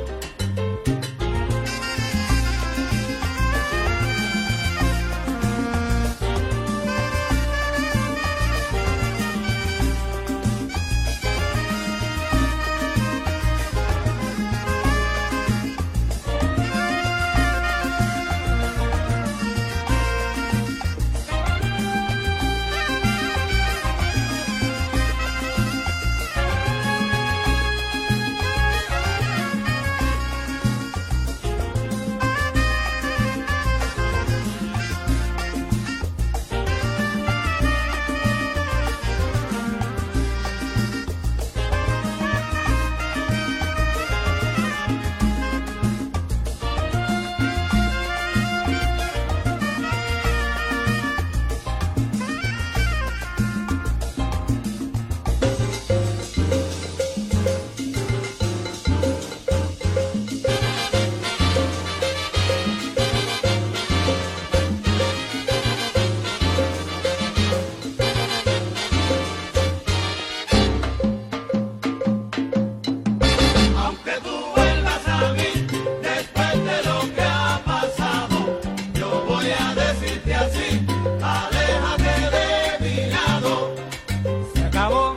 [SPEAKER 4] Aunque tú vuelvas a mí, después de lo que ha pasado, yo voy a decirte así, aléjate de mi lado.
[SPEAKER 8] Se acabó,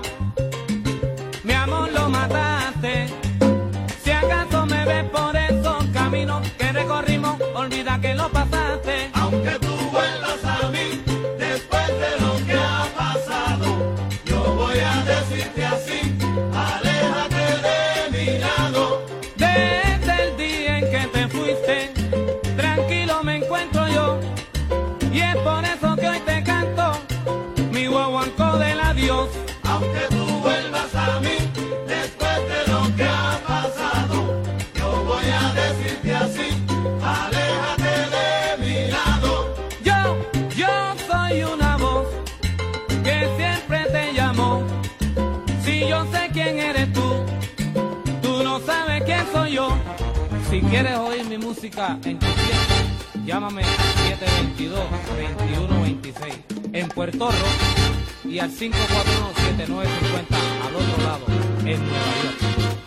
[SPEAKER 8] mi amor, lo mataste. Si acaso me ves por esos caminos que recorrimos, olvida que lo pasaste.
[SPEAKER 4] Aunque tú vuelvas a mí, después de lo que ha pasado, yo voy a decirte así, aléjate de mi lado.
[SPEAKER 8] Desde el día en que te fuiste, tranquilo me encuentro yo. Y es por eso que hoy te canto mi guaguancó del adiós.
[SPEAKER 4] Aunque tú vuelvas a mí, después de lo que ha pasado, yo voy a decirte así, aléjate de mi lado.
[SPEAKER 8] Yo soy una voz que siempre te llamó. Si yo sé quién eres tú, tú no sabes quién soy yo. Si quieres oír mi música en tu tiempo, llámame al 722-2126 en Puerto Rico y al 541-7950 al otro lado en Nueva York.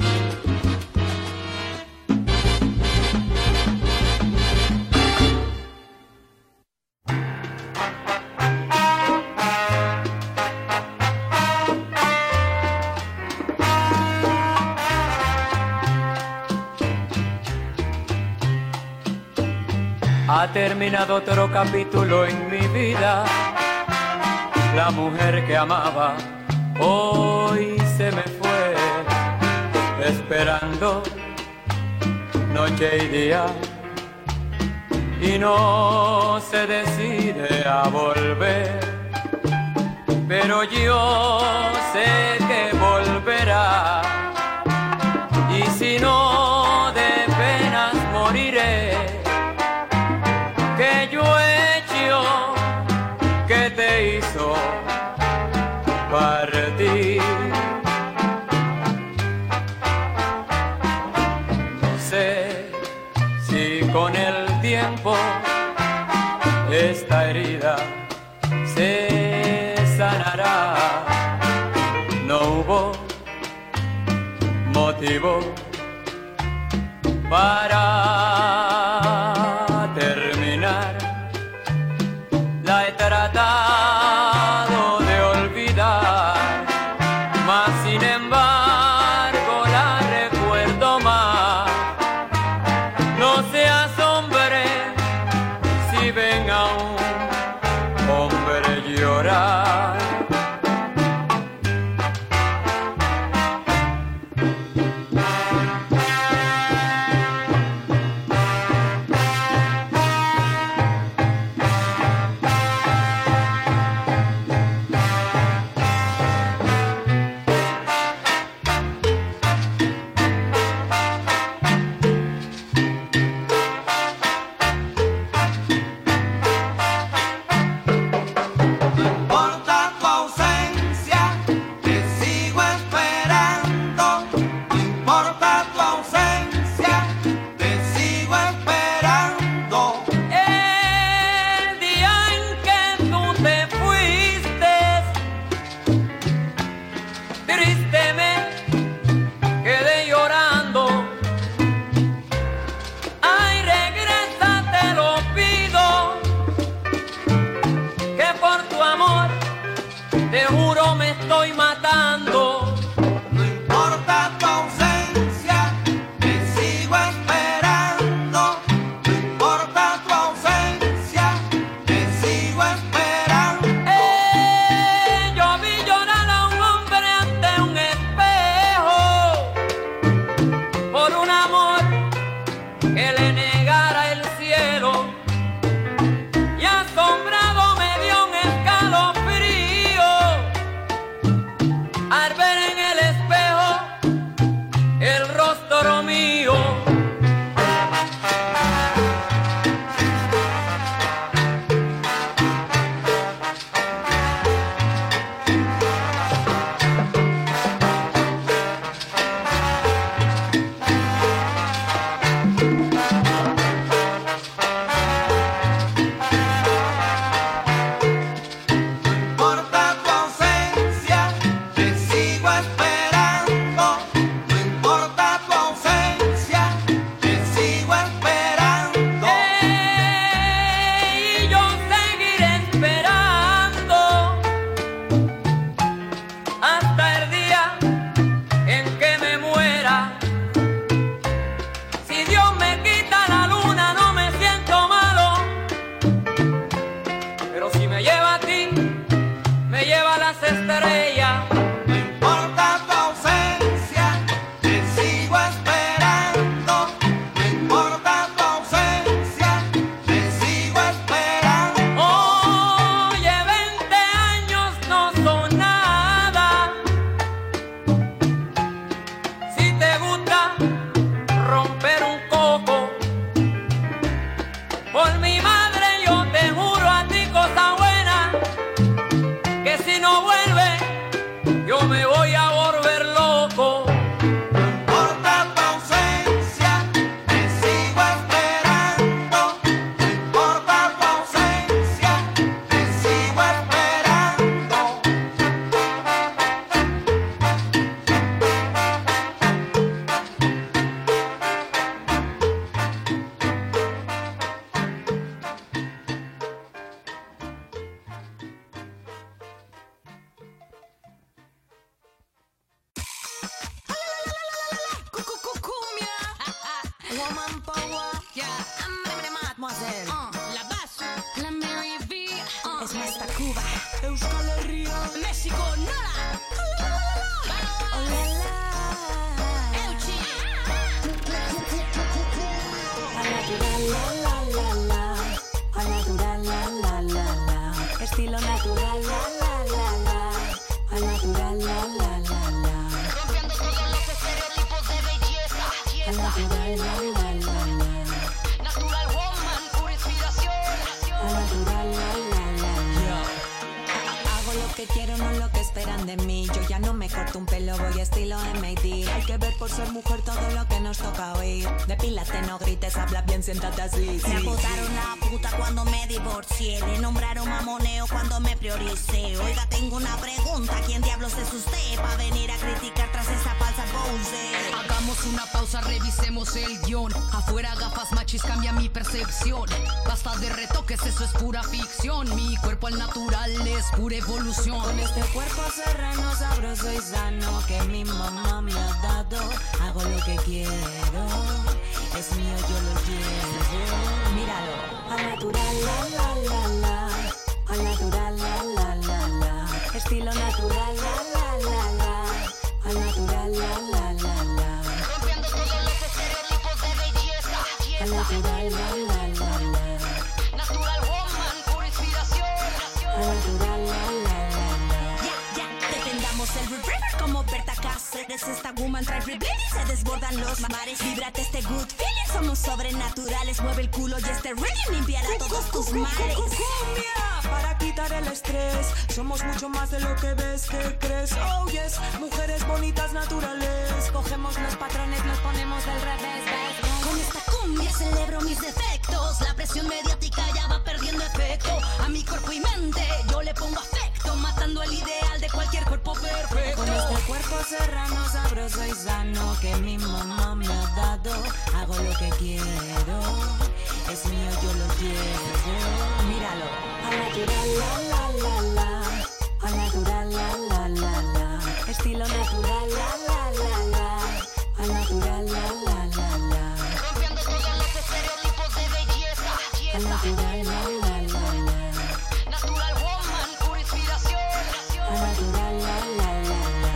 [SPEAKER 10] Ha terminado otro capítulo en mi vida. La mujer que amaba hoy se me fue, esperando noche y día, y no se decide a volver. Pero yo sé que volverá, con el tiempo esta herida se sanará. No hubo motivo para terminar. La he tratado de olvidar, mas sin embargo la recuerdo más. No se asombre si ven a un hombre llorar.
[SPEAKER 11] que quiero, no lo que espero. esperan de mí? Yo ya no me corto un pelo, voy estilo MAD. Hay que ver por ser mujer todo lo que nos toca oír. Depílate, no grites, habla bien, siéntate así.
[SPEAKER 9] Me apodaron la puta cuando me divorcié. Le nombraron mamoneo cuando me prioricé. Oiga, tengo una pregunta. ¿Quién diablos es usted para venir a criticar tras esa falsa pose?
[SPEAKER 12] Hagamos una pausa, revisemos el guión. Afuera gafas machis cambia mi percepción. Basta de retoques, eso es pura ficción. Mi cuerpo al natural es pura evolución.
[SPEAKER 11] Con este cuerpo serrano, sabroso y sano que mi mamá me ha dado, hago lo que quiero. Es mío, yo lo quiero. Míralo. Al natural, la la la la. Al natural, la la la la. Estilo natural, la la la la. Al natural, la la la la.
[SPEAKER 12] Rompiendo todos los estereotipos de belleza.
[SPEAKER 11] Al natural, la la la la.
[SPEAKER 12] Natural woman, pura inspiración.
[SPEAKER 11] Al natural, la la la la.
[SPEAKER 9] Ya, defendamos el reverber como Berta Cáceres. Esta woman trae reblend y se desbordan los mares. Víbrate este good feeling, somos sobrenaturales. Mueve el culo y este rhythm limpiará todos tus mares.
[SPEAKER 8] Cumbia, para quitar el estrés. Somos mucho más de lo que ves, que crees. Oh yes, mujeres bonitas naturales.
[SPEAKER 11] Cogemos los patrones, los ponemos del revés.
[SPEAKER 9] Con esta cumbia celebro mis defectos. La presión mediática ya va perdiendo efecto. A mi cuerpo y mente yo le pongo afecto, matando el ideal de cualquier cuerpo perfecto.
[SPEAKER 11] Con este cuerpo serrano, sabroso y sano que mi mamá me ha dado, hago lo que quiero. Es mío, yo lo quiero. Míralo. Al natural, la la la la. Al natural, la la la la. Estilo natural, la la la la. Al natural, la la la la.
[SPEAKER 12] Rompiendo todos los estereotipos de belleza.
[SPEAKER 11] Al natural, la la la la.
[SPEAKER 12] Natural woman, pura inspiración.
[SPEAKER 11] Al natural, la la la la.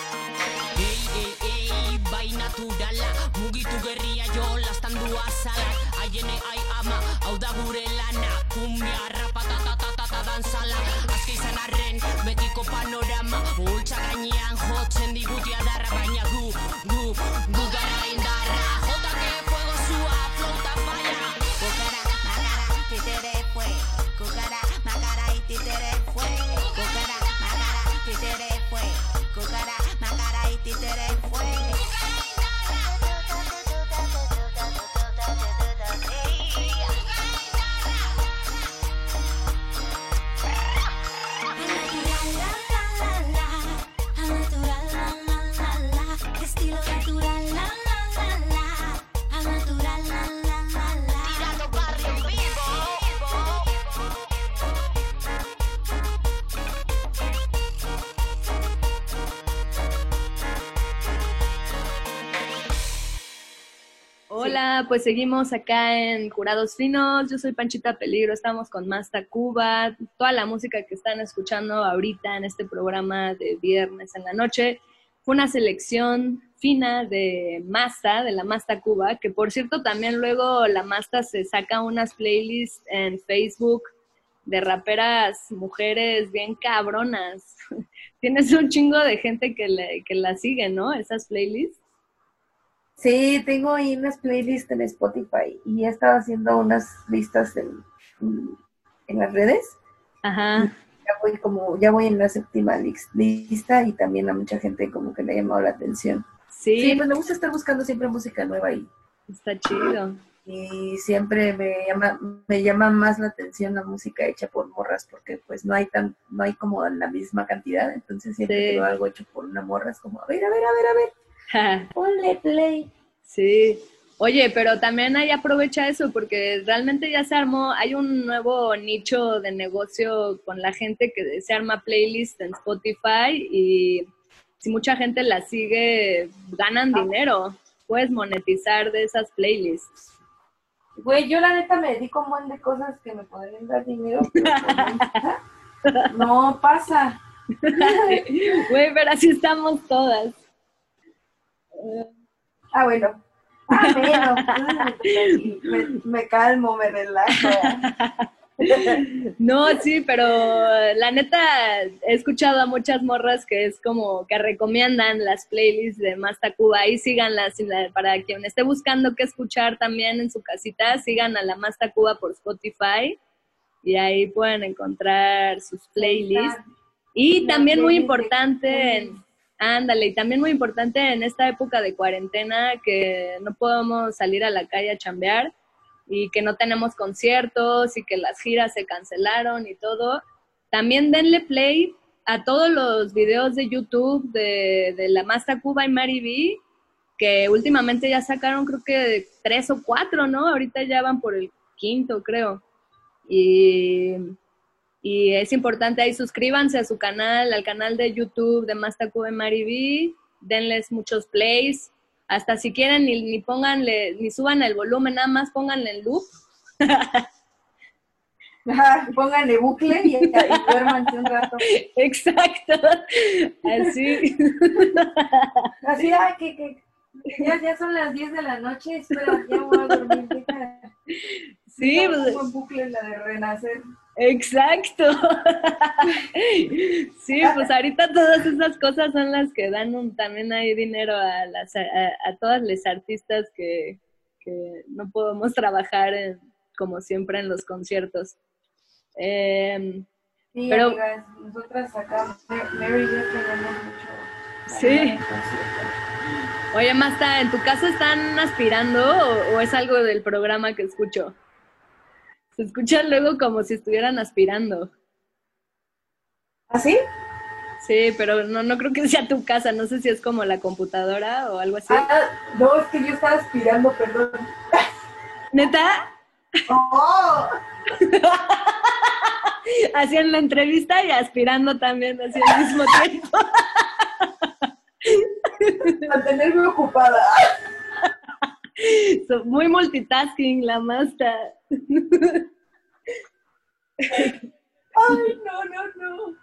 [SPEAKER 12] Ey, bai naturala. Mugitu gerria jo lastandu azalak. Aiene ai ama, hau da gure lana. Kumbia rapatatatata dantzala. Azke izan arren, betiko panorama. Ultsa gainean jotzen digutia darra. Baina gu gara indarra. Jota que fuego sua, flauta falla.
[SPEAKER 9] Cucara, magara, títere fue. Cucara, magara y títere fue. Cucara, magara, títere fue. Cucara, magara y títere fue. Estilo natural, la la la la. Al natural, la la la la.
[SPEAKER 12] Tirando barrio en vivo.
[SPEAKER 5] Hola, pues seguimos acá en Curados Finos. Yo soy Panchita Peligro, estamos con Masta Cuba. Toda la música que están escuchando ahorita en este programa de viernes en la noche fue una selección fina de Masta, de la Masta Cuba, que por cierto también luego la Masta se saca unas playlists en Facebook de raperas mujeres bien cabronas. Tienes un chingo de gente que la sigue, ¿no? Esas playlists.
[SPEAKER 6] Sí, tengo ahí unas playlists en Spotify y he estado haciendo unas listas en las redes.
[SPEAKER 5] Ajá.
[SPEAKER 6] Ya voy en la séptima lista y también a mucha gente como que le ha llamado la atención. Sí, pues me gusta estar buscando siempre música nueva ahí.
[SPEAKER 5] Está chido.
[SPEAKER 6] Y siempre me llama más la atención la música hecha por morras porque pues no hay como la misma cantidad, entonces siempre que veo algo hecho por una morra es como, a ver. Ponle play.
[SPEAKER 5] Sí. Oye, pero también ahí aprovecha eso porque realmente ya se armó, hay un nuevo nicho de negocio con la gente que se arma playlist en Spotify y si mucha gente la sigue, ganan dinero. Puedes monetizar de esas playlists.
[SPEAKER 6] Güey, yo la neta me dedico a un montón de cosas que me podrían dar dinero, pero no pasa.
[SPEAKER 5] Güey, pero así estamos todas.
[SPEAKER 6] Bueno. Me calmo, me relajo.
[SPEAKER 5] No, sí, pero la neta he escuchado a muchas morras que es como que recomiendan las playlists de Masta Cuba y síganlas para quien esté buscando qué escuchar también en su casita, sigan a la Masta Cuba por Spotify y ahí pueden encontrar sus playlists. Y
[SPEAKER 6] La
[SPEAKER 5] también muy
[SPEAKER 6] playlist de
[SPEAKER 5] importante,
[SPEAKER 6] Cumbia.
[SPEAKER 5] ándale, y también muy importante en esta época de cuarentena que no podemos salir a la calle a chambear y que no tenemos conciertos y que las giras se cancelaron y todo. También denle play a todos los videos de YouTube de la Masta Cuba y Mari B, que últimamente ya sacaron creo que 3 o 4, ¿no? Ahorita ya van por el 5º, creo. Y es importante ahí, suscríbanse a su canal, al canal de YouTube de Masta Cuba y Mari B, denles muchos plays, hasta si quieren ni pónganle, ni suban el volumen, nada más pónganle en loop.
[SPEAKER 6] Ajá, pónganle bucle y duérmanse un rato.
[SPEAKER 5] Exacto, así.
[SPEAKER 6] Así, que ya son las 10 de la noche, espera, ya voy a dormir, deja.
[SPEAKER 5] Sí,
[SPEAKER 6] pues, en bucle la de renacer.
[SPEAKER 5] Exacto. Sí, pues ahorita todas esas cosas son las que dan también hay dinero a todas las artistas que no podemos trabajar como siempre en los conciertos.
[SPEAKER 6] Sí,
[SPEAKER 5] pero,
[SPEAKER 6] amigas, nosotras acá, Mary y yo tenemos mucho.
[SPEAKER 5] Sí. Oye, Masta, ¿en tu casa están aspirando o es algo del programa que escucho? Se escucha luego como si estuvieran aspirando.
[SPEAKER 6] ¿Ah, sí?
[SPEAKER 5] Sí, pero no creo que sea tu casa, no sé si es como la computadora o algo así.
[SPEAKER 6] No, es que yo estaba aspirando, perdón.
[SPEAKER 5] ¿Neta?
[SPEAKER 6] ¡Oh!
[SPEAKER 5] Hacían la entrevista y aspirando también, así al mismo tiempo.
[SPEAKER 6] Mantenerme ocupada.
[SPEAKER 5] Muy multitasking, la Masta.
[SPEAKER 6] Ay, no.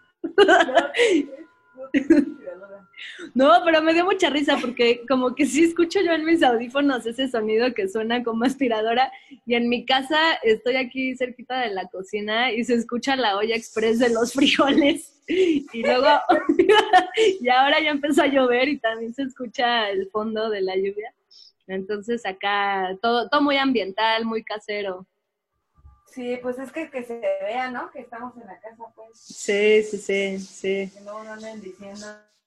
[SPEAKER 5] No, pero me dio mucha risa porque como que sí escucho yo en mis audífonos ese sonido que suena como aspiradora y en mi casa estoy aquí cerquita de la cocina y se escucha la olla express de los frijoles y luego y ahora ya empezó a llover y también se escucha el fondo de la lluvia. Entonces acá todo muy ambiental, muy casero.
[SPEAKER 6] Sí, pues es que se vea, ¿no? Que estamos en la casa, pues.
[SPEAKER 5] Sí.
[SPEAKER 6] Que no anden diciendo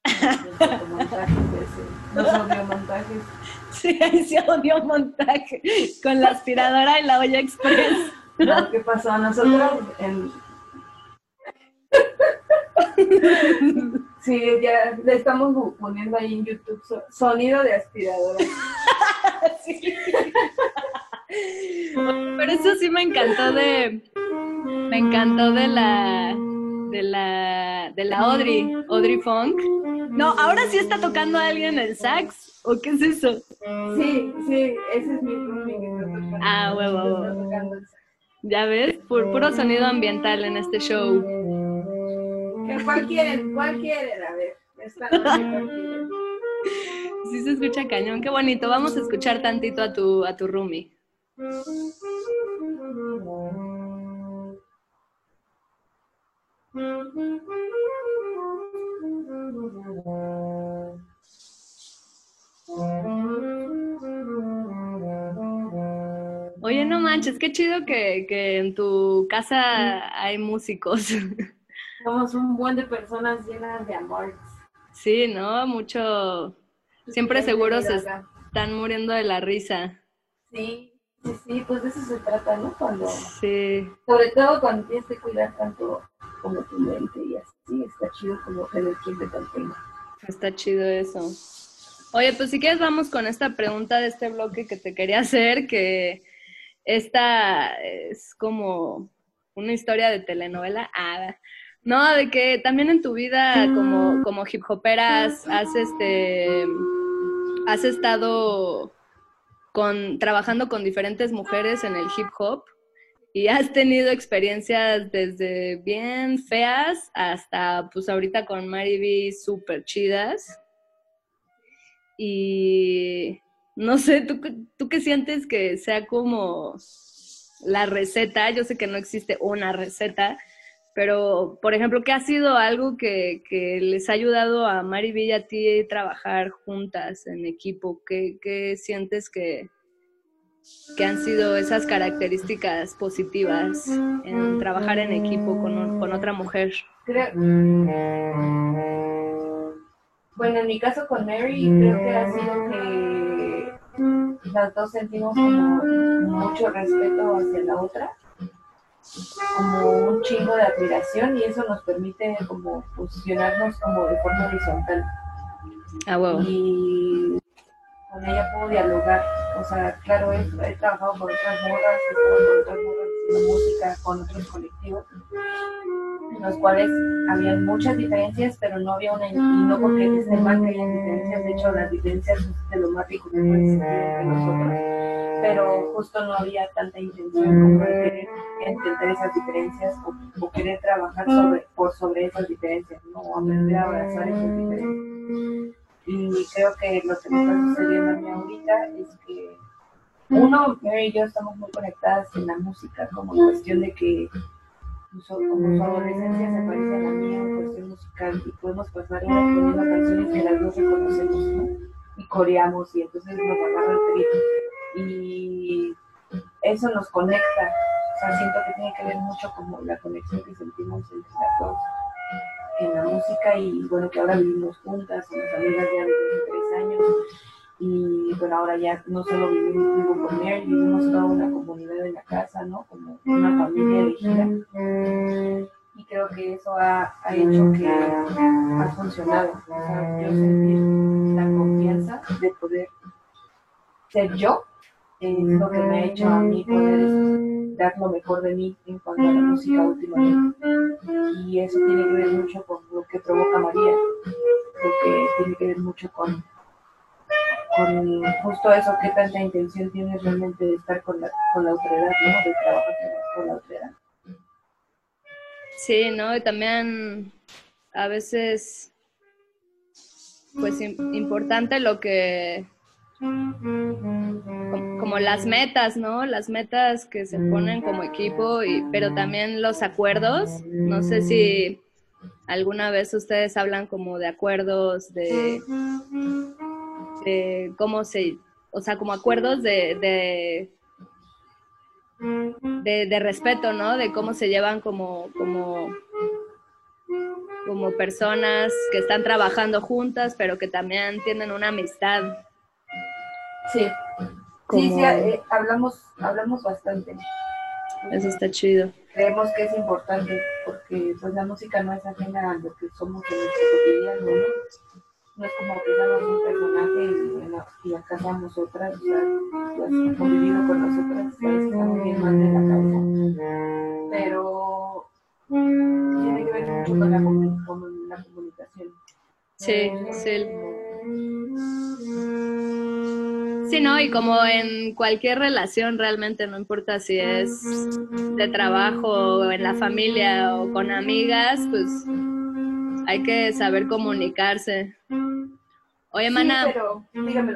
[SPEAKER 6] los audiomontajes.
[SPEAKER 5] Sí, ahí se audio montaje con la aspiradora y la olla express.
[SPEAKER 6] No, ¿qué pasó? Nosotros Sí, ya le estamos poniendo ahí en YouTube sonido de aspiradora.
[SPEAKER 5] Sí. Pero eso sí me encantó de la Audrey Funk. No, ahora sí está tocando a alguien el sax, ¿o qué es eso?
[SPEAKER 6] Sí, ese es mi roomie que está tocando.
[SPEAKER 5] Ah, huevo.
[SPEAKER 6] Está tocando el sax.
[SPEAKER 5] Ya ves, puro sonido ambiental en este show.
[SPEAKER 6] ¿Cuál quieren? A ver, esta noche ¿cuál quieren?
[SPEAKER 5] Sí se escucha cañón, qué bonito. Vamos a escuchar tantito a tu roomie. Oye, no manches, qué chido que en tu casa hay músicos.
[SPEAKER 6] Somos un buen de personas llenas de amor.
[SPEAKER 5] Sí, ¿no? Mucho. Siempre seguro se
[SPEAKER 6] acá.
[SPEAKER 5] están muriendo de la risa.
[SPEAKER 6] Sí, pues de eso se trata, ¿no? Cuando,
[SPEAKER 5] sí.
[SPEAKER 6] Sobre todo cuando tienes que cuidar tanto como tu mente y así, está chido como que el quien te contenga.
[SPEAKER 5] Está chido eso. Oye, pues si quieres vamos con esta pregunta de este bloque que te quería hacer, que esta es como una historia de telenovela. No, de que también en tu vida como hip hopera has estado trabajando con diferentes mujeres en el hip hop y has tenido experiencias desde bien feas hasta pues ahorita con Mari B súper chidas. Y no sé, ¿tú qué sientes que sea como la receta? Yo sé que no existe una receta, pero, por ejemplo, ¿qué ha sido algo que les ha ayudado a Mari B y a ti trabajar juntas en equipo? ¿Qué sientes que que han sido esas características positivas en trabajar en equipo con otra mujer?
[SPEAKER 6] Bueno, en mi caso con Mary, creo que ha sido que las dos sentimos como mucho respeto hacia la otra, como un chingo de admiración, y eso nos permite como posicionarnos como de forma horizontal.
[SPEAKER 5] Ah, wow.
[SPEAKER 6] Y con ella puedo dialogar, o sea, claro, he trabajado con otras morras, he estado con otras morras haciendo música, con otros colectivos, en los cuales habían muchas diferencias, pero no había una, y no porque esté mal que hayan diferencias, de hecho las diferencias es de lo más rico que puede existir entre nosotros, pero justo no había tanta intención como de querer entender esas diferencias o querer trabajar sobre esas diferencias, ¿no? O aprender a abrazar esas diferencias. Y creo que lo que me está sucediendo a mí ahorita es que, uno, Mary y yo estamos muy conectadas en la música, como en cuestión de que como su adolescencia se parece a la mía en cuestión musical, y podemos pasar horas poniendo canciones que las dos reconocemos, ¿no? Y coreamos, y entonces nos agarra el ritmo. Y eso nos conecta. O sea, siento que tiene que ver mucho como la conexión que sentimos entre las dos en la música, y bueno, que ahora vivimos juntas, somos amigas ya desde 3 años, y bueno, ahora ya no solo vivo con Mary, vivimos toda una comunidad en la casa, ¿no? Como una familia elegida, y creo que eso ha hecho que ha funcionado. O sea, yo sentir la confianza de poder ser yo es lo que me ha hecho a mí poder dar lo mejor de mí en cuanto a la música últimamente. Y eso tiene que ver mucho con lo que provoca María, lo que tiene que ver mucho con justo eso, qué tanta intención tienes realmente de estar con la otredad, ¿no? De trabajar con la otredad.
[SPEAKER 5] Sí, ¿no? Y también a veces, pues, importante lo que... como las metas, ¿no? Las metas que se ponen como equipo, pero también los acuerdos. No sé si alguna vez ustedes hablan como de acuerdos, de cómo se... O sea, como acuerdos de respeto, ¿no? De cómo se llevan como personas que están trabajando juntas, pero que también tienen una amistad.
[SPEAKER 6] Sí,
[SPEAKER 5] Como...
[SPEAKER 6] sí, hablamos bastante.
[SPEAKER 5] Eso está chido.
[SPEAKER 6] Creemos que es importante porque pues la música no es ajena a lo que somos en nuestro cotidiano, ¿no? No es como que seamos un personaje y acá seamos otras, o sea, tú has convivido con nosotras, sabes que estamos bien mal de la cabeza, pero tiene que ver mucho con la comunicación.
[SPEAKER 5] Sí, sí. Sí, ¿no? Y como en cualquier relación realmente, no importa si es de trabajo o en la familia o con amigas, pues hay que saber comunicarse. Oye, Mana,
[SPEAKER 6] sí, pero dígamelo.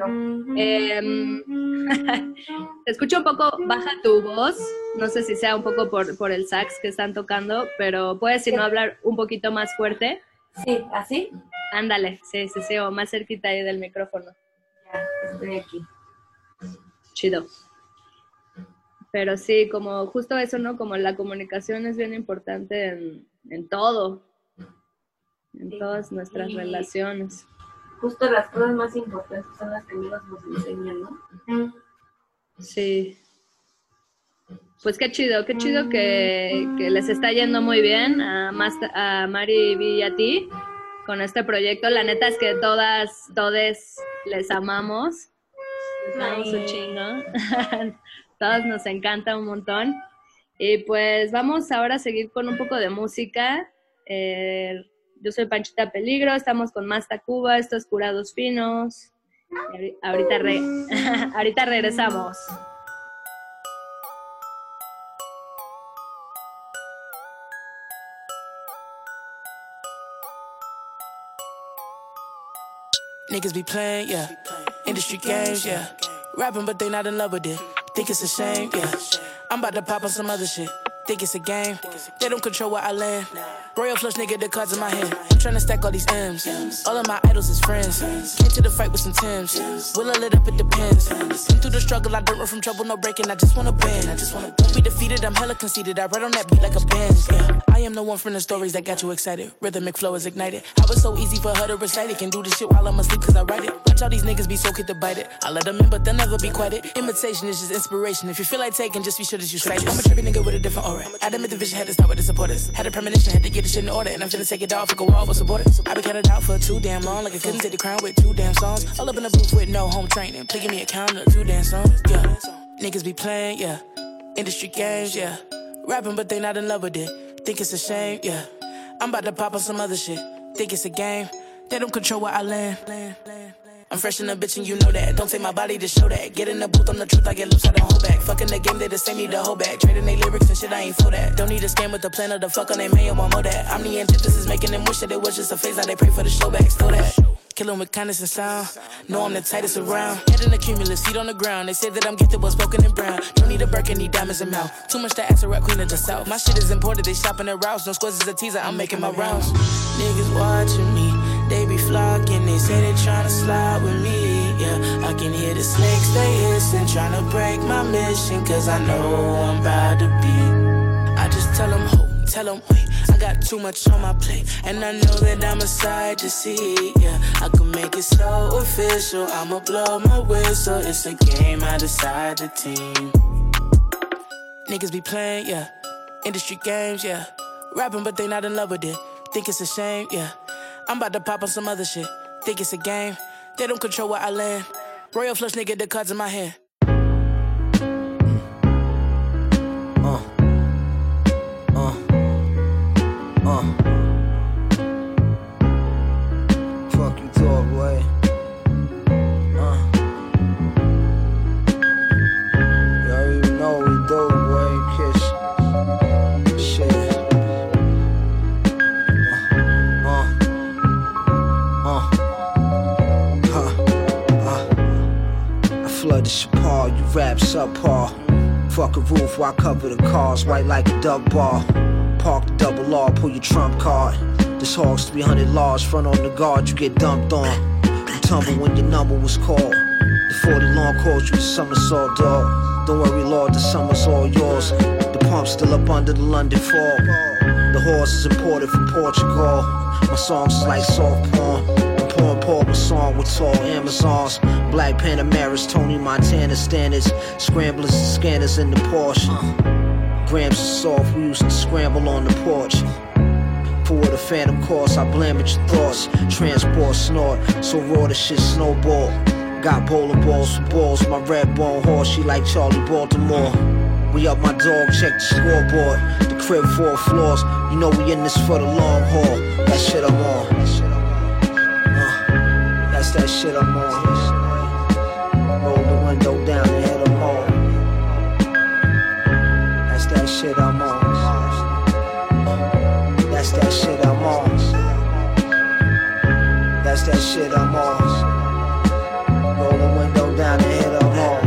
[SPEAKER 5] Te escucho un poco baja tu voz, no sé si sea un poco por el sax que están tocando, pero puedes, si no, hablar un poquito más fuerte.
[SPEAKER 6] Sí, ¿así?
[SPEAKER 5] Ándale, sí, o más cerquita ahí del micrófono.
[SPEAKER 6] Ya, estoy aquí.
[SPEAKER 5] Chido. Pero sí, como justo eso, ¿no? Como la comunicación es bien importante en todo, en todas nuestras relaciones.
[SPEAKER 6] Justo las cosas más importantes son las que menos nos enseñan, ¿no?
[SPEAKER 5] Sí. Pues qué chido que les está yendo muy bien a Mari y a ti con este proyecto. La neta es que todes les amamos. Les damos un chingo. Todos nos encanta un montón. Y pues vamos ahora a seguir con un poco de música. Yo soy Panchita Peligro, estamos con Más Tacuba, esto es Curados Finos. Y ahorita regresamos.
[SPEAKER 13] Niggas be playing, yeah. Industry games, yeah. Rapping, but they not in love with it. Think it's a shame, yeah. I'm about to pop on some other shit. think it's a game. They don't control where I land. Royal flush nigga, the cards in my hand. I'm tryna stack all these M's. All of my idols is friends. Came to the fight with some Timbs. Will I lit up, it depends. Come through the struggle, I don't run from trouble, no breaking. I just wanna bend. Won't be defeated, I'm hella conceited. I ride on that beat like a band. Yeah. I am the one from the stories that got you excited. Rhythmic flow is ignited. How it's so easy for her to recite it. Can do this shit while I'm asleep cause I write it. Watch all these niggas be so quick to bite it. I let them in, but they'll never be quiet. Imitation is just inspiration. If you feel like taking, just be sure that you cite it. I'm a trippy nigga with a different aura. I admit the vision had to start with the supporters. Had a premonition, had to get the shit in order. And I'm finna take it off, go all for supporters. I been counted out for too damn long. Like I couldn't take the crown with 2 damn songs. All up in the booth with no home training. Play give me a count of 2 damn songs. Yeah. Niggas be playing, yeah. Industry games, yeah. Rapping, but they not in love with it. Think it's a shame, yeah. I'm about to pop on some other shit. Think it's a game. They don't control where I land. I'm fresh in the bitch and you know that. Don't take my body to show that. Get in the booth on the truth, I get loose, I don't hold back. Fucking the game, they the same, need to hold back. Trading they lyrics and shit, I ain't for that. Don't need a scam with the plan of the fuck on they man, want more that. I'm the antithesis, making them wish that it was just a phase. Now they pray for the show back, still that. Killing with kindness and sound. Know I'm the tightest around. Head in the cumulus, feet on the ground. They say that I'm gifted, but spoken in brown. Don't need a Birkin, need diamonds in mouth. Too much to ask a rap queen of the south. My shit is imported, they shopping at routes. No squares is a teaser, I'm making my rounds. Niggas watching me, they be flocking. They say they tryna slide with me. Yeah, I can hear the snakes, they hissing. Tryna break my mission, cause I know I'm about to be. I just tell them, tell them, wait. I got too much on my plate, and I know that I'm a sight to see. Yeah, I can make it so official. I'ma blow my whistle. It's a game, I decide the team. Niggas be playing, yeah. Industry games, yeah. Rapping, but they not in love with it. Think it's a shame, yeah. I'm about to pop on some other shit. Think it's a game. They don't control where I land. Royal flush nigga, the cards in my hand.
[SPEAKER 14] Fuck you talk, boy. Y'all even know we do, boy. Kiss. Shit. I flood the Chapar, you rap subpar. Fuck a roof while I cover the cars, white like a dub bar. Park the double R, pull your trump card. This hog's 300 large, front on the guard, you get dumped on. You tumble when your number was called. The 40 long calls you the somersault, dog. Don't worry, Lord, the summer's all yours. The pump's still up under the London fog. The horse is imported from Portugal. My songs is like soft porn. I'm pouring Paul my song with tall Amazons. Black Panameras, Tony Montana standards. Scramblers and scanners in the Porsche. Grams of soft, we used to scramble on the porch. For the phantom course, I blame at your thoughts. Transport snort, so raw the shit snowball. Got bowling balls for balls, my red bone horse, she like Charlie Baltimore. We up my dog, check the scoreboard. The crib 4 floors, you know we in this for the long haul. That shit I'm on. That's that shit I'm on. Roll the window down and hit them all. That's that shit I'm on. That's that shit I'm on. That's that shit I'm on. Roll the window down and hit them all.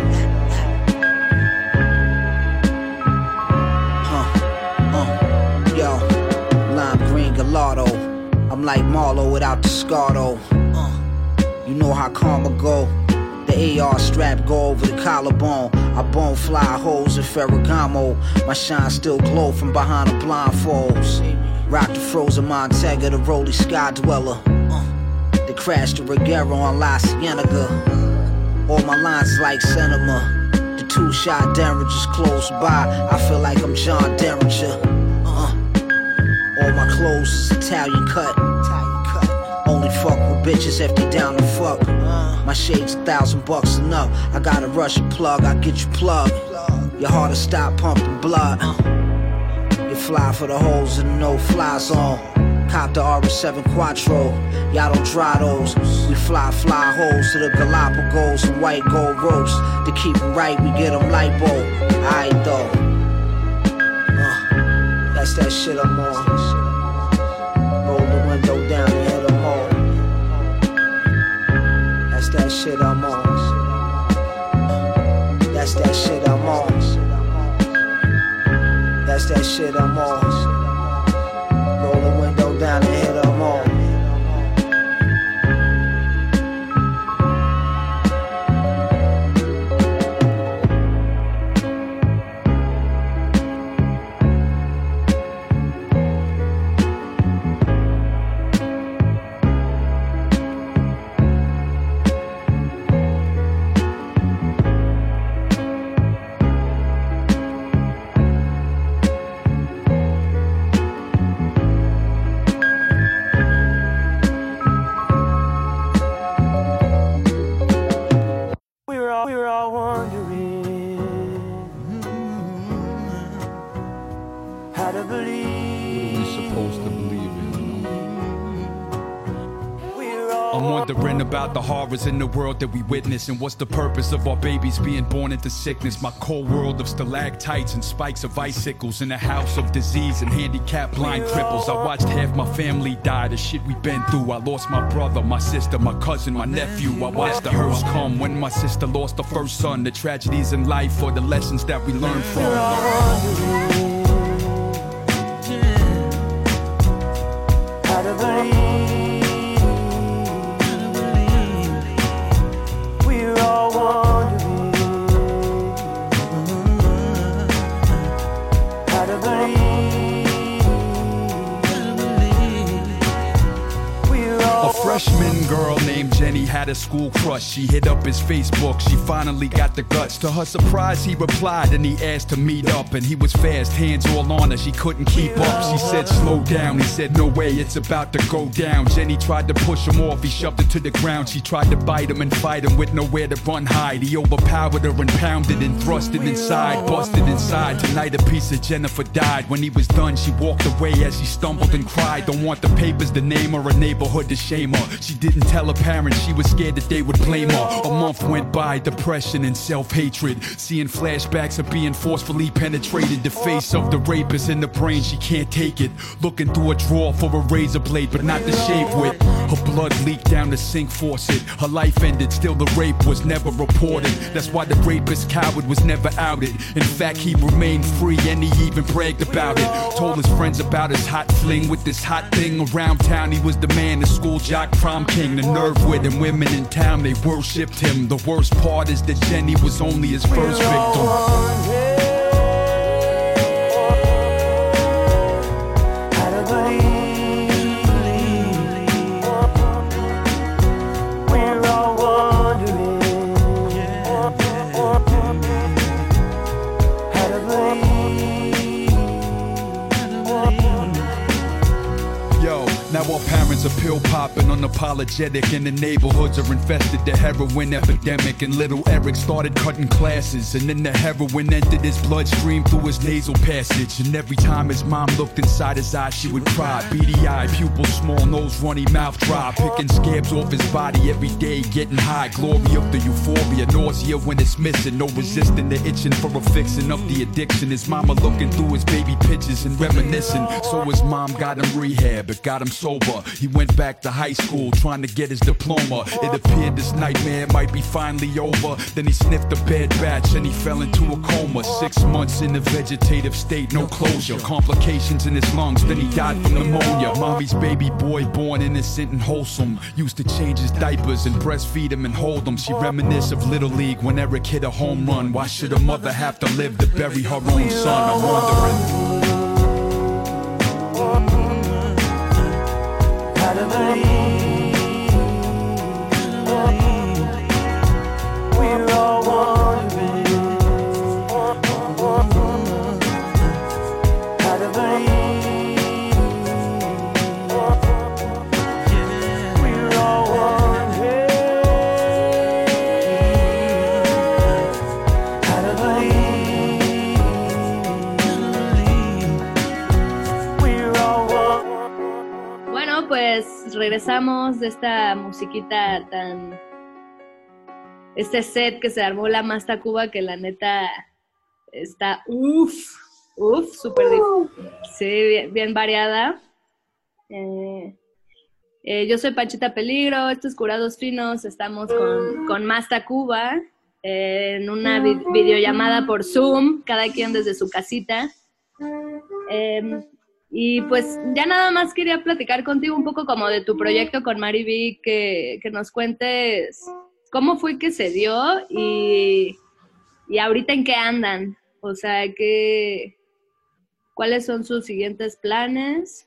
[SPEAKER 14] Yo, lime green gelato. I'm like Marlo without the Scardo. You know how karma go. The AR strap go over the collarbone. I bone fly holes in Ferragamo. My shine still glow from behind the blindfolds. Rock the frozen Montega, the Rolly Sky Dweller. They crashed the Regero on La Cienega. All my lines is like cinema. The 2-shot Derringer's close by. I feel like I'm John Derringer. All my clothes is Italian cut. Only fuck with bitches if they down to fuck. My shades $1,000 and up. I got a Russian plug, I get you plugged. Your heart will stop pumping blood. You fly for the holes and the no-fly zone. Cop the RS7 Quattro. Y'all don't try those. We fly holes to the Galapagos and white gold ropes. To keep them right, we get them lipo. Aight though. That's that shit I'm on. Roll the window down and hit them all. That's that shit I'm on. That's that shit I'm on. That's that shit, I'm on. Roll the window down and hit 'em all.
[SPEAKER 8] We're all wondering how to believe.
[SPEAKER 15] What we supposed to believe in, I'm wondering about the horrors in the world that we witness, and what's the purpose of our babies being born into sickness. My cold world of stalactites and spikes of icicles in a house of disease and handicapped blind cripples. I watched half my family die, the shit we been through. I lost my brother, my sister, my cousin, my nephew. I watched the hearse come when my sister lost her first son. The tragedies in life or the lessons that we learn from.
[SPEAKER 8] How to believe.
[SPEAKER 15] Freshman girl named Jenny had a school crush. She hit up his Facebook, she finally got the guts. To her surprise, he replied and he asked to meet up. And he was fast, hands all on her, she couldn't keep up. She said, slow down, he said, no way, it's about to go down. Jenny tried to push him off, he shoved her to the ground. She tried to bite him and fight him with nowhere to run hide. He overpowered her and pounded and thrust it inside, busted inside. Tonight a piece of Jennifer died. When he was done, she walked away as she stumbled and cried. Don't want the papers to name her, a neighborhood to shame her. She didn't tell her parents, she was scared that they would blame her. A month went by, depression and self-hatred. Seeing flashbacks of being forcefully penetrated. The face of the rapist in the brain, she can't take it. Looking through a drawer for a razor blade, but not to shave with. Her blood leaked down the sink faucet. Her life ended, still the rape was never reported. That's why the rapist coward was never outed. In fact, he remained free and he even bragged about it. Told his friends about his hot fling with this hot thing. Around town, he was the man, the school jock, prom king. The nerve with him, women in town, they worshipped him. The worst part is that Jenny was only his first victim. Now our parents are pill popping, unapologetic, and the neighborhoods are infested. The heroin epidemic, and little Eric started cutting classes, and then the heroin entered his bloodstream through his nasal passage. And every time his mom looked inside his eyes, she would cry. Beady eye, pupil small, nose runny, mouth dry, picking scabs off his body every day, getting high. Glory of the euphoria, nausea when it's missing, no resisting the itching for a fixing of the addiction. His mama looking through his baby pictures and reminiscing. So his mom got him rehab, it got him sober. He went back to high school trying to get his diploma. It appeared this nightmare might be finally over. Then he sniffed a bad batch and he fell into a coma. 6 months in a vegetative state, no closure. Complications in his lungs, then he died from pneumonia. Mommy's baby boy born innocent and wholesome. Used to change his diapers and breastfeed him and hold him. She reminisced of Little League when Eric hit a home run. Why should a mother have to live to bury her own son? I'm wondering.
[SPEAKER 8] How to believe. We're all wondering how to believe. We're all wondering how to believe. We're all wondering.
[SPEAKER 5] Bueno, pues regresamos de esta musiquita este set que se armó la Masta Cuba, que la neta está súper sí, bien variada. Yo soy Panchita Peligro, estos Curados Finos, estamos con Masta Cuba en una videollamada por Zoom, cada quien desde su casita. Y pues ya nada más quería platicar contigo un poco como de tu proyecto con Mari B, que nos cuentes cómo fue que se dio y ahorita en qué andan. O sea, cuáles son sus siguientes planes.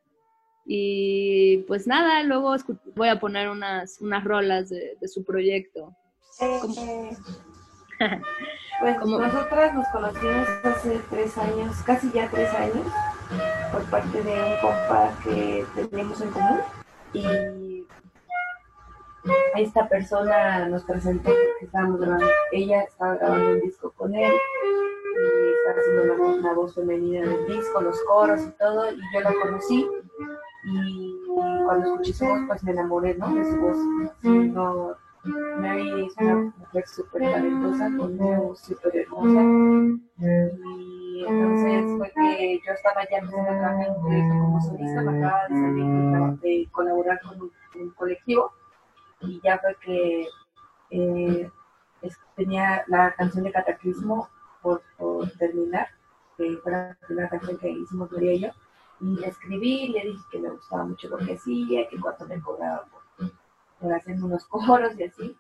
[SPEAKER 5] Y pues nada, luego voy a poner unas rolas de su proyecto.
[SPEAKER 6] Pues nosotras nos conocimos hace 3 años, casi ya 3 años, por parte de un compa que teníamos en común. Y esta persona nos presentó que estábamos grabando, ella estaba grabando un disco con él, y estaba haciendo una voz femenina del disco, los coros y todo, y yo la conocí. Y cuando escuché su voz, pues me enamoré, ¿no? De su voz. No, Mary es una mujer súper talentosa, con una voz súper hermosa. Y entonces fue que yo estaba ya empezando a trabajar en un proyecto como solista, me acababa de salir de colaborar con un colectivo. Y ya fue que tenía la canción de Cataclismo por terminar, que fue la primera canción que hicimos María y yo. Y le escribí, le dije que me gustaba mucho lo que hacía, que cuánto me cobraba por hacer unos coros y así.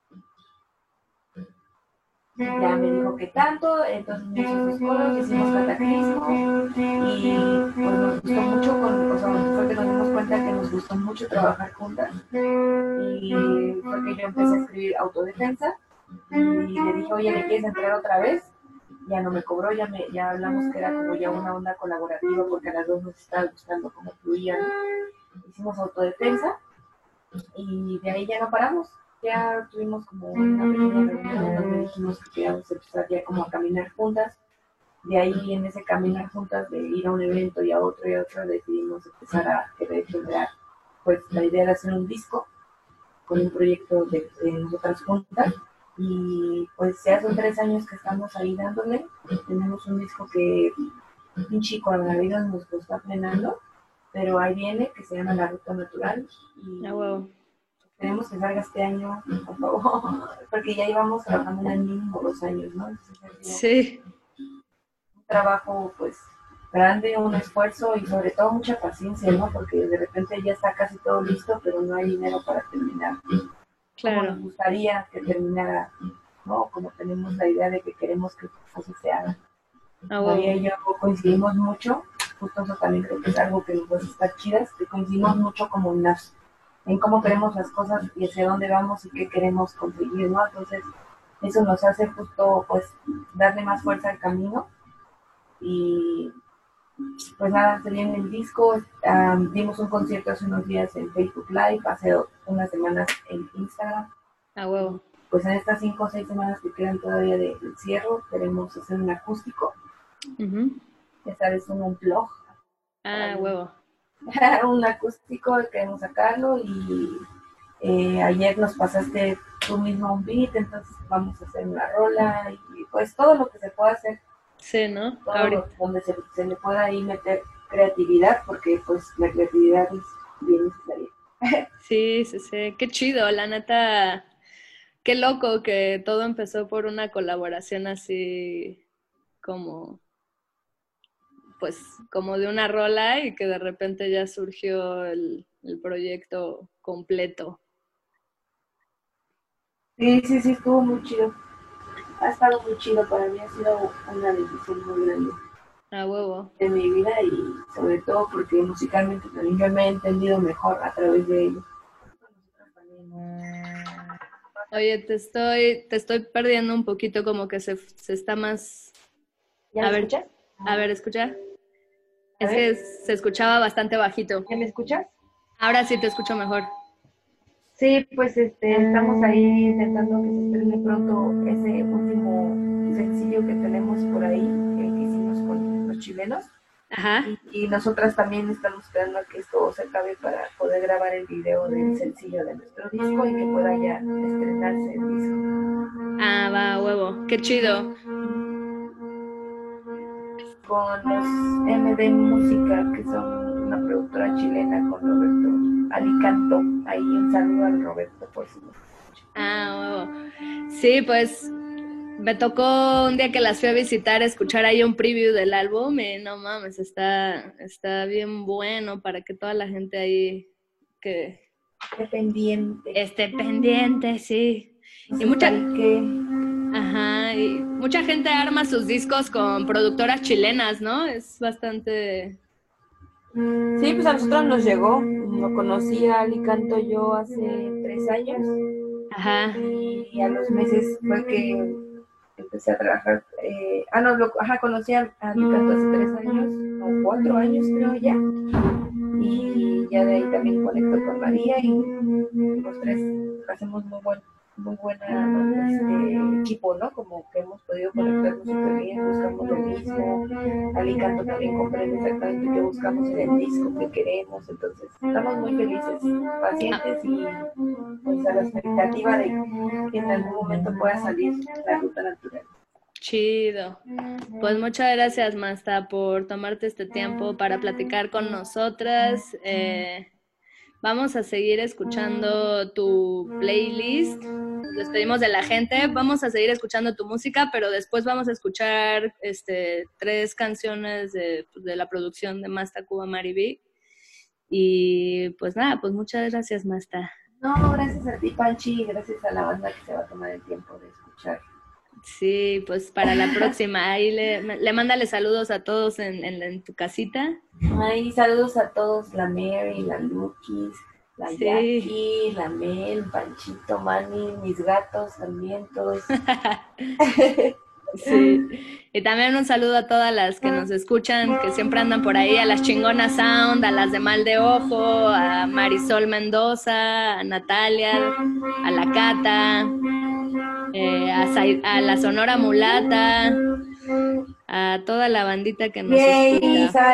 [SPEAKER 6] Y ya me dijo que tanto, entonces me hizo sus coros, hicimos Cataclismo y pues nos gustó mucho, fue que nos dimos cuenta que nos gustó mucho trabajar juntas. Y fue que yo empecé a escribir Autodefensa y le dije, oye, ¿le quieres entrar otra vez? Ya no me cobró, ya hablamos que era como ya una onda colaborativa porque a las dos nos estaba gustando cómo fluían. Hicimos Autodefensa y de ahí ya no paramos. Ya tuvimos como una pequeña reunión donde dijimos que queríamos empezar ya como a caminar juntas. De ahí en ese caminar juntas de ir a un evento y a otro decidimos empezar a querer generar pues la idea de hacer un disco con un proyecto de nosotras juntas. Y pues ya son 3 años que estamos ahí dándole. Tenemos un disco que un chico a la vida nos lo está frenando, pero ahí viene, que se llama La Ruta Natural. Y esperemos que salga este año, por favor, porque ya llevamos trabajando en el mínimo 2 años, ¿no? Entonces,
[SPEAKER 5] sí.
[SPEAKER 6] Un trabajo pues grande, un esfuerzo y sobre todo mucha paciencia, ¿no? Porque de repente ya está casi todo listo, pero no hay dinero para terminar.
[SPEAKER 5] Claro.
[SPEAKER 6] Como nos gustaría que terminara, ¿no? Como tenemos la idea de que queremos que así se haga. María y yo coincidimos mucho, justo eso también creo que es algo que nos está chidas, que coincidimos mucho como en cómo queremos las cosas y hacia dónde vamos y qué queremos conseguir, ¿no? Entonces, eso nos hace justo, pues, darle más fuerza al camino. Y, pues nada, se viene el disco. Dimos un concierto hace unos días en Facebook Live, hace unas semanas en Instagram. Pues en estas 5 o 6 semanas que quedan todavía del cierre, queremos hacer un acústico. Esta vez un unplug. Un acústico, queremos sacarlo y ayer nos pasaste tú mismo un beat, entonces vamos a hacer una rola y pues todo lo que se pueda hacer.
[SPEAKER 5] Sí, ¿no?
[SPEAKER 6] Todo donde se le pueda ahí meter creatividad, porque pues la creatividad es bien necesaria.
[SPEAKER 5] Sí, qué chido, la neta, qué loco que todo empezó por una colaboración así como de una rola y que de repente ya surgió el proyecto completo.
[SPEAKER 6] Sí, estuvo muy chido. Ha estado muy chido para mí, ha sido una decisión muy grande. De mi vida y sobre todo porque musicalmente también yo me he entendido mejor a través de ello.
[SPEAKER 5] Oye, te estoy perdiendo un poquito, como que se está más...
[SPEAKER 6] ¿Ya me escuchas?
[SPEAKER 5] A ver, escucha. Que se escuchaba bastante bajito.
[SPEAKER 6] ¿Ya me escuchas?
[SPEAKER 5] Ahora sí te escucho mejor.
[SPEAKER 6] Sí, pues estamos ahí intentando que se estrene pronto ese último sencillo que tenemos por ahí, que hicimos con los chilenos.
[SPEAKER 5] Ajá.
[SPEAKER 6] Y nosotras también estamos esperando a que esto se acabe para poder grabar el video del sencillo de nuestro disco y que pueda ya estrenarse el disco.
[SPEAKER 5] Qué chido.
[SPEAKER 6] Con los MD Música, que son una productora chilena, con Roberto Alicanto. Ahí un saludo al Roberto por su...
[SPEAKER 5] Sí, pues Me tocó un día que las fui a visitar, escuchar ahí un preview del álbum y no mames, está bien bueno para que toda la gente ahí
[SPEAKER 6] esté
[SPEAKER 5] pendiente, sí. Y mucha gente arma sus discos con productoras chilenas, ¿no? Es bastante...
[SPEAKER 6] Sí, pues a nosotros nos llegó. Lo conocí a Alicanto yo hace 3 años.
[SPEAKER 5] Ajá.
[SPEAKER 6] Y a los meses fue que empecé a trabajar. Conocí a Alicanto hace 3 años, o 4 años creo ya. Y ya de ahí también conecto con María y los tres hacemos muy buena equipo, ¿no? Como que hemos podido conectarnos súper bien, buscamos lo mismo. Alicanto también comprende exactamente qué buscamos en el disco, qué queremos, entonces estamos muy felices, pacientes y pues a la expectativa de que en algún momento pueda salir la ruta natural.
[SPEAKER 5] Chido. Pues muchas gracias, Masta, por tomarte este tiempo para platicar con nosotras. Vamos a seguir escuchando tu playlist. Nos despedimos de la gente. Vamos a seguir escuchando tu música, pero después vamos a escuchar 3 canciones de la producción de Masta Cuba Maribí. Y pues nada, pues muchas gracias, Masta.
[SPEAKER 6] No, gracias a ti, Panchi, y gracias a la banda que se va a tomar el tiempo de escuchar.
[SPEAKER 5] Sí, pues para la próxima. Ahí le mándale saludos a todos en tu casita.
[SPEAKER 6] Ay, saludos a todos, la Mary, la Lukis, la Jackie, la Mel, Panchito, Manny, mis gatos también, todos.
[SPEAKER 5] Sí. Y también un saludo a todas las que nos escuchan, que siempre andan por ahí, a las Chingonas Sound, a las de Mal de Ojo, a Marisol Mendoza, a Natalia, a la Cata, a la Sonora Mulata, a toda la bandita que nos escucha.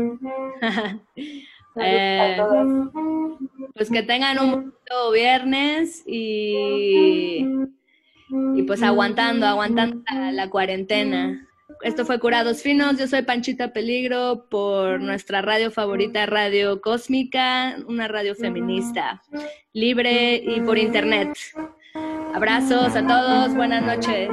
[SPEAKER 5] Pues que tengan un bonito viernes y pues aguantando la cuarentena. Esto fue Curados Finos, yo soy Panchita Peligro por nuestra radio favorita, Radio Cósmica, una radio feminista, libre y por internet. Abrazos a todos, buenas noches.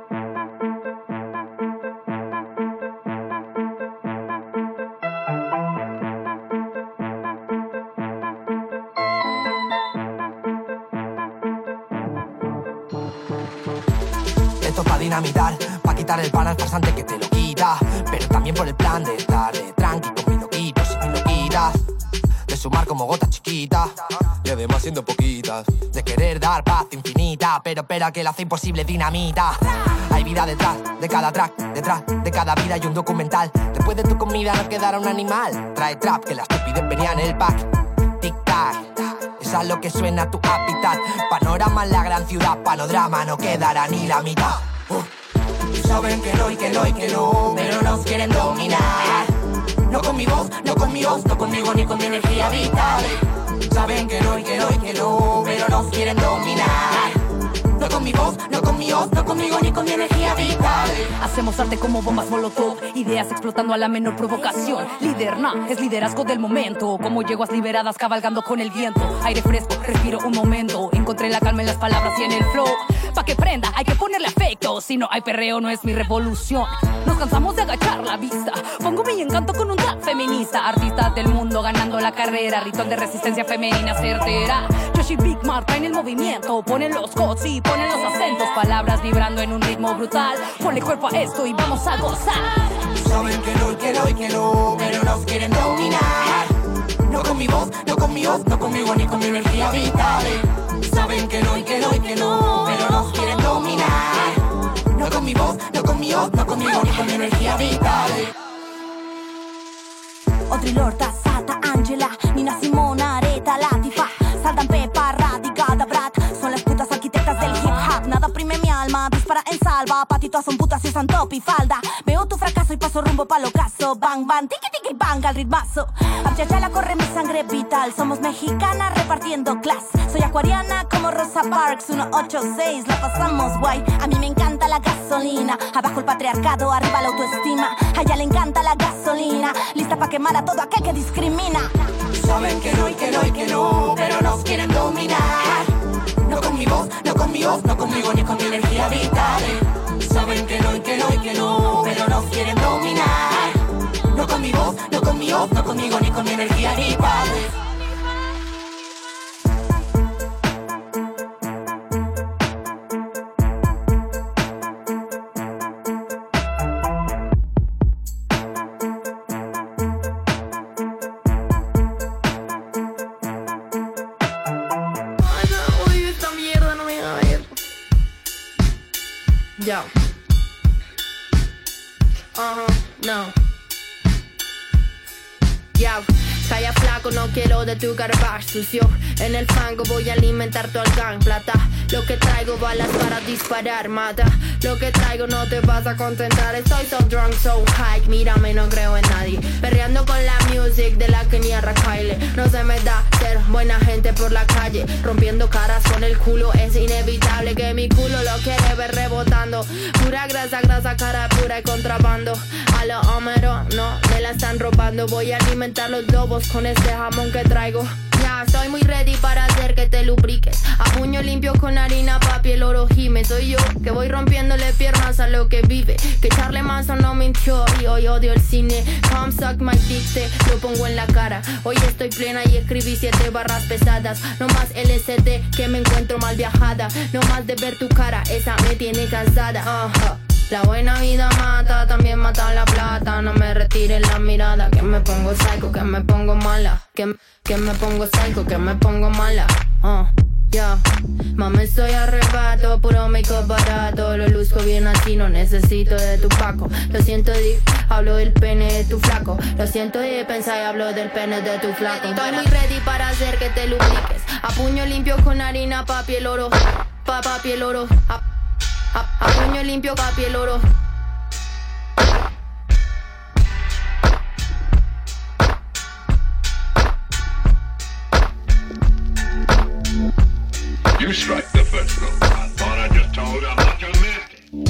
[SPEAKER 16] Esto pa' dinamitar, pa' quitar el pan al farsante que te lo quita, pero también por el plan de estar de tranqui con mis loquitos y mis loquitas, de sumar como gotas chiquitas y además siendo poquitas, de querer dar paz infinita, pero espera que la hace imposible dinamita. Hay vida detrás de cada track, detrás de cada vida hay un documental. Después de tu comida no quedará un animal. Trae trap que la estupidez venía en el pack. Tic tac, es a lo que suena tu hábitat. Panorama en la gran ciudad, panodrama no quedará ni la mitad. Saben que no y que no y que no, pero nos quieren dominar. No con mi voz, no con mi voz, no conmigo ni con mi energía vital. Saben que no y que no y que no, pero nos quieren dominar. No con mi voz, no con mi voz, no conmigo ni con mi energía vital.
[SPEAKER 17] Hacemos arte como bombas molotov, ideas explotando a la menor provocación. Líder, es liderazgo del momento, como yeguas liberadas cabalgando con el viento. Aire fresco, respiro un momento, encontré la calma en las palabras y en el flow. Pa' que prenda, hay que ponerle afecto, si no hay perreo no es mi revolución. Nos cansamos de agachar la vista, pongo mi encanto con un trap feminista. Artistas del mundo ganando la carrera, ritual de resistencia femenina certera. Yoshi Big marca en el movimiento, ponen los cots y ponen los acentos. Palabras vibrando en un ritmo brutal, ponle cuerpo a esto y vamos a gozar.
[SPEAKER 16] Saben que no y que no y que no, pero nos quieren dominar. No con mi voz, no con mi voz, no conmigo ni con mi energía vital. Saben que no y que no y que no, pero nos quieren dominar. No con mi voz, no con mi voz, no conmigo ni con mi energía vital.
[SPEAKER 18] Audrey Lorde, Sata, Angela, Nina Simona, Aretha, Latifa, Saldan Pepa, Radicada, Brat, son las putas arquitectas del hip hop. Nada oprime mi alma, dispara en salva, patitas son putas y usan top y falda. Veo tu fracaso y paso rumbo pa'l ocaso. Bang, bang, tiki, tiki, bang, al ritmazo. Abchachala corre mi sangre vital. Somos mexicanas repartiendo class. Soy acuariana como Rosa Parks, 186, la pasamos guay. A mí me encanta la gasolina. Abajo el patriarcado, arriba la autoestima. A ella le encanta la gasolina. Lista pa' quemar a todo aquel que discrimina.
[SPEAKER 16] Saben que no y que no y que no, pero nos quieren dominar. No con mi voz, no con mi voz, no conmigo ni con mi energía vital.
[SPEAKER 11] saben que no y que no y que no, pero nos quieren dominar. No con mi voz, no con mi voz, no conmigo ni con mi energía ni padre.
[SPEAKER 19] Yo. No. Yo. Calla flaco, no quiero de tu garbage sucio. En el fango voy a alimentar tu alcán. Plata, lo que traigo balas para disparar. Mata, lo que traigo no te vas a contentar. Estoy so drunk, so high, mírame, no creo en nadie. Perreando con la music de la que ni Kylie. No se me da ser buena gente por la calle. Rompiendo caras con el culo. Es inevitable que mi culo lo quiere ver rebotando. Pura grasa, grasa, cara pura y contrabando. A lo Homero, no, me la están robando. Voy a alimentar los lobos con este jamón que traigo. Ya estoy muy ready para hacer que te lubriques. A puño limpio con harina, papi, el oro gime. Soy yo que voy rompiéndole piernas a lo que vive. Que Charlie Manson no mintió y hoy odio el cine. Come suck my dick, te lo pongo en la cara. Hoy estoy plena y escribí 7 barras pesadas. No más LSD que me encuentro mal viajada. No más de ver tu cara, esa me tiene cansada. La buena vida mata, también mata la plata. No me retires la mirada, que me pongo psycho, que me pongo mala. Que me pongo psycho, que me pongo mala. Yeah. Mami, soy arrebato, puro make-up barato. Lo luzco bien así, no necesito de tu paco. Lo siento de hablo del pene de tu flaco. Lo siento de pensar y hablo del pene de tu flaco. Estoy muy ready para hacer que te lubriques. A puño limpio con harina, papi, el oro. Papi, el oro. A puño limpio, papi, el oro.
[SPEAKER 20] You strike the first note. I thought I just told you I'm not your man.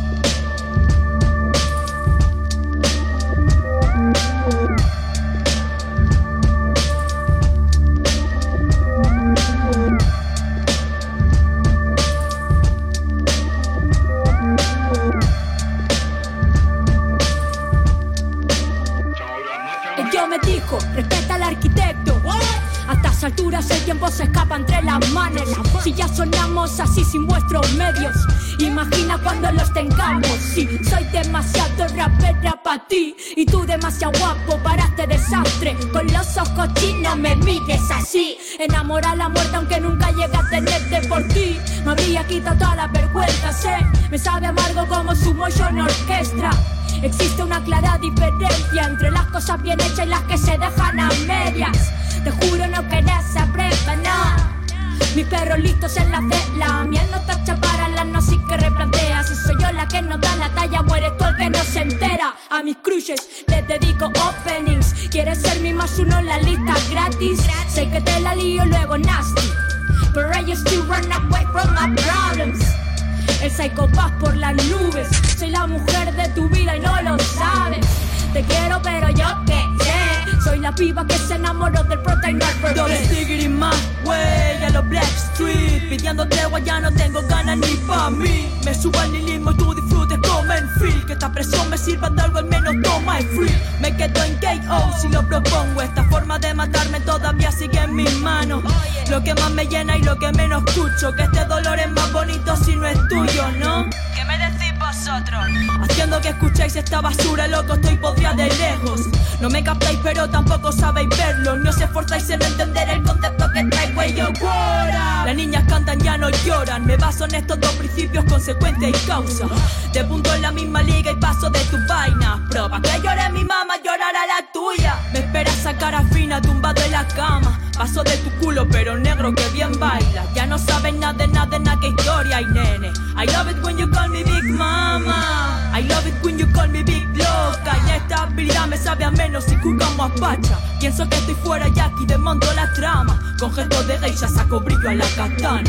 [SPEAKER 17] Yo me dijo, respeta al arquitecto. A estas alturas el tiempo se escapa entre las manos. Si ya sonamos así sin vuestros medios, imagina cuando los tengamos. Sí, soy demasiado rapera para ti y tú demasiado guapo para este desastre. Con los ojos chinos me mires así. Enamora a la muerte aunque nunca llegue a tenerte por ti. Me habría quitado toda la vergüenza, sé. Me sabe amargo como su motion orquestra. Existe una clara diferencia entre las cosas bien hechas y las que se dejan a medias. Te juro no querés aprender, no. Mis perros listos en la cela. Miel no tacha para la no sí que replantea. Si soy yo la que no da la talla, mueres tú el que no se entera. A mis crushes les dedico openings. ¿Quieres ser mi más uno en la lista gratis? Sé que te la lío luego nasty, but I used to run away from my problems. El psicopaz por las nubes. Soy la mujer de tu vida y no lo sabes. Te quiero pero yo qué sé. Soy la piba que se enamoró del prota y no el perfect.
[SPEAKER 21] Don't stick it in my way. A los Blackstreet pidiendo tregua ya no tengo ganas ni pa' mí. Me subo al nihilismo y tú disfrutes como en feel. Que esta presión me sirva de algo, al menos toma y free. Me quedo en KO si lo propongo. Esta forma de matarme todavía sigue en mis manos. Lo que más me llena y lo que menos escucho. Que este dolor es más bonito si no es tuyo, ¿no?
[SPEAKER 19] ¿Qué me decís vosotros?
[SPEAKER 21] Haciendo que escuchéis esta basura, loco, estoy podrida de lejos. No me captáis pero tampoco sabéis verlo. Ni os esforzáis en entender el concepto que traigo y yo fuera. Las niñas cantan, ya no lloran. Me baso en estos dos principios, consecuencia y causa. Te punto en la misma liga y paso de tus vainas. Proba que llore mi mamá, llorará la tuya. Me esperas a cara fina, tumbado en la cama. Paso de tu culo, pero negro que bien baila. Ya no sabes nada de nada, que historia hay, nene. I love it when you call me Big Mama. I love it when you call me Big Loca. Y esta habilidad me sabe a menos si jugamos a pacha. Pienso que estoy fuera y aquí desmonto la trama. Con gestos de geisha saco brillo a la katana.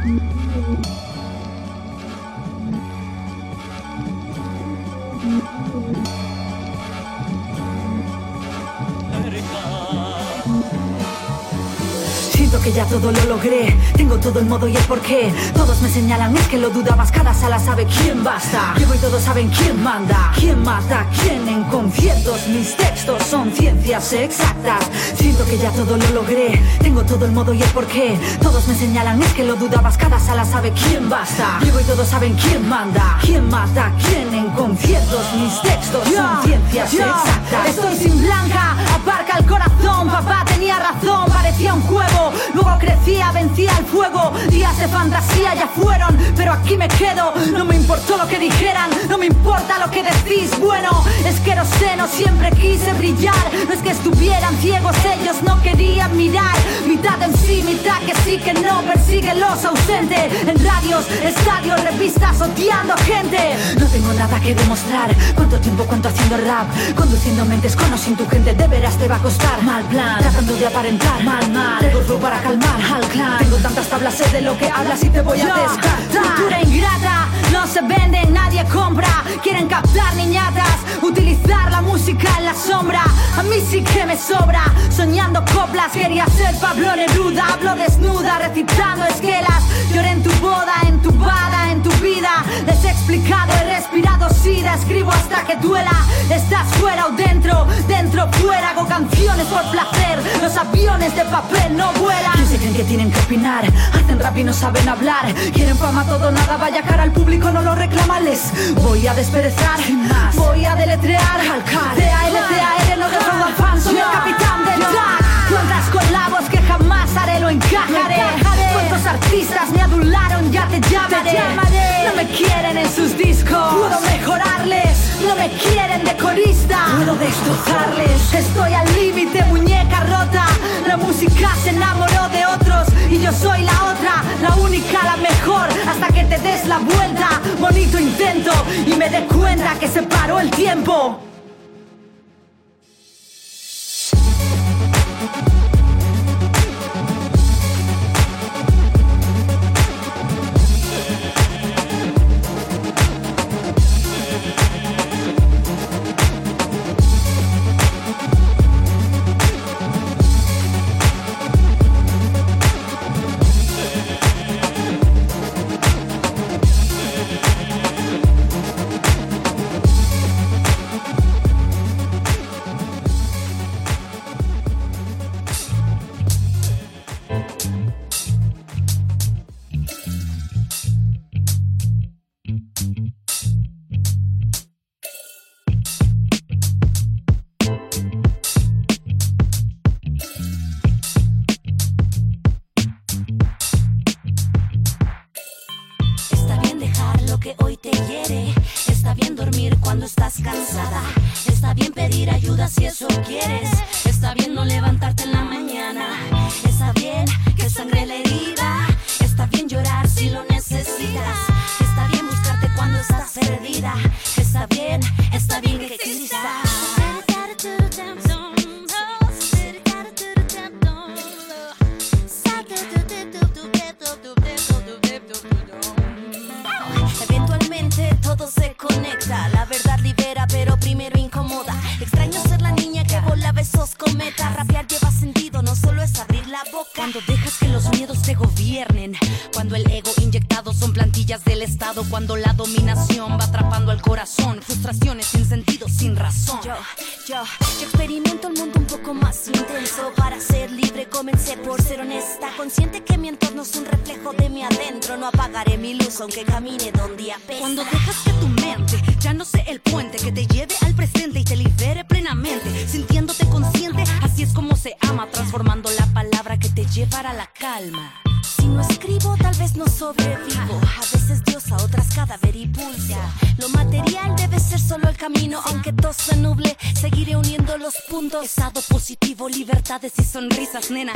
[SPEAKER 17] Siento que ya todo lo logré, tengo todo el modo y el porqué. Todos me señalan, es que lo dudabas, cada sala sabe quién basta. Llego y todos saben quién manda, quién mata, quién en conciertos. Mis textos son ciencias exactas. Siento que ya todo lo logré, tengo todo el modo y el porqué. Todos me señalan, es que lo dudabas, cada sala sabe quién basta. Llego y todos saben quién manda, quién mata, quién en conciertos. Mis textos son ciencias exactas. Estoy sin blanca, aparca el corazón. Papá tenía razón, parecía un juego. Luego crecía, vencía el fuego. Días de fantasía ya fueron, pero aquí me quedo. No me importó lo que dijeran, no me importa lo que decís. Bueno, es que no sé, no siempre quise brillar. No es que estuvieran ciegos, ellos no querían mirar. Mitad en sí, mitad que sí, que no. Persigue los ausentes en radios, estadios, revistas, odiando gente. No tengo nada que demostrar. ¿Cuánto tiempo, cuánto haciendo rap? Conduciendo mentes con o sin tu gente, de veras te va a costar. Mal plan, tratando de aparentar. Mal, mal, tengo flow para calmar al clan. Tengo tantas tablas, sé de lo que hablas y te voy a descartar. Cultura ingrata, no se vende, nadie compra. Quieren captar niñatas, utilizar la música en la sombra. A mí sí que me sobra, soñando coplas. Quería ser Pablo Neruda, hablo desnuda, recitando esquelas. Lloré en tu boda, entubada en tu vida. Les he explicado, he respirado sida. Escribo hasta que duela, estás fuera o dentro, dentro, fuera. Hago canciones por placer, los aviones de papel no vuelan. ¿Quién se creen que tienen que opinar? Hacen rap y no saben hablar. Quieren fama, todo, nada, vaya cara al público, no lo reclamales. Voy a desperezar, voy a deletrear. C-A-L-C-A-R, no defraudo al fan, soy el capitán del track. Cuántas colabos que jamás haré, lo encajaré. Cuántos artistas me adularon, ya te llamaré. No me quieren en sus discos, puedo mejorarles. No me quieren de corista, puedo destrozarles. Estoy al límite, muñeca rota. La música se enamoró de otros y yo soy la otra, la única, la mejor, hasta que te des la vuelta. Bonito intento y me dé cuenta que se paró el tiempo. Cuando la dominación va atrapando al corazón, frustraciones sin sentido, sin razón.
[SPEAKER 18] Yo experimento el mundo un poco más intenso. Para ser libre comencé por ser honesta, consciente que mi entorno es un reflejo de mi adentro. No apagaré mi luz aunque camine donde apesta.
[SPEAKER 17] Cuando dejas que tu mente ya no sea el puente que te lleve al presente y te libere plenamente, sintiéndote consciente, así es como se ama, transformando la palabra que te llevará a la calma.
[SPEAKER 18] Si no escribo, tal vez no sobrevivo. A veces diosa, otras cadáver y pulso. Lo material debe ser solo el camino. Aunque todo se nuble, seguiré uniendo los puntos.
[SPEAKER 17] Estado positivo, libertades y sonrisas, nena.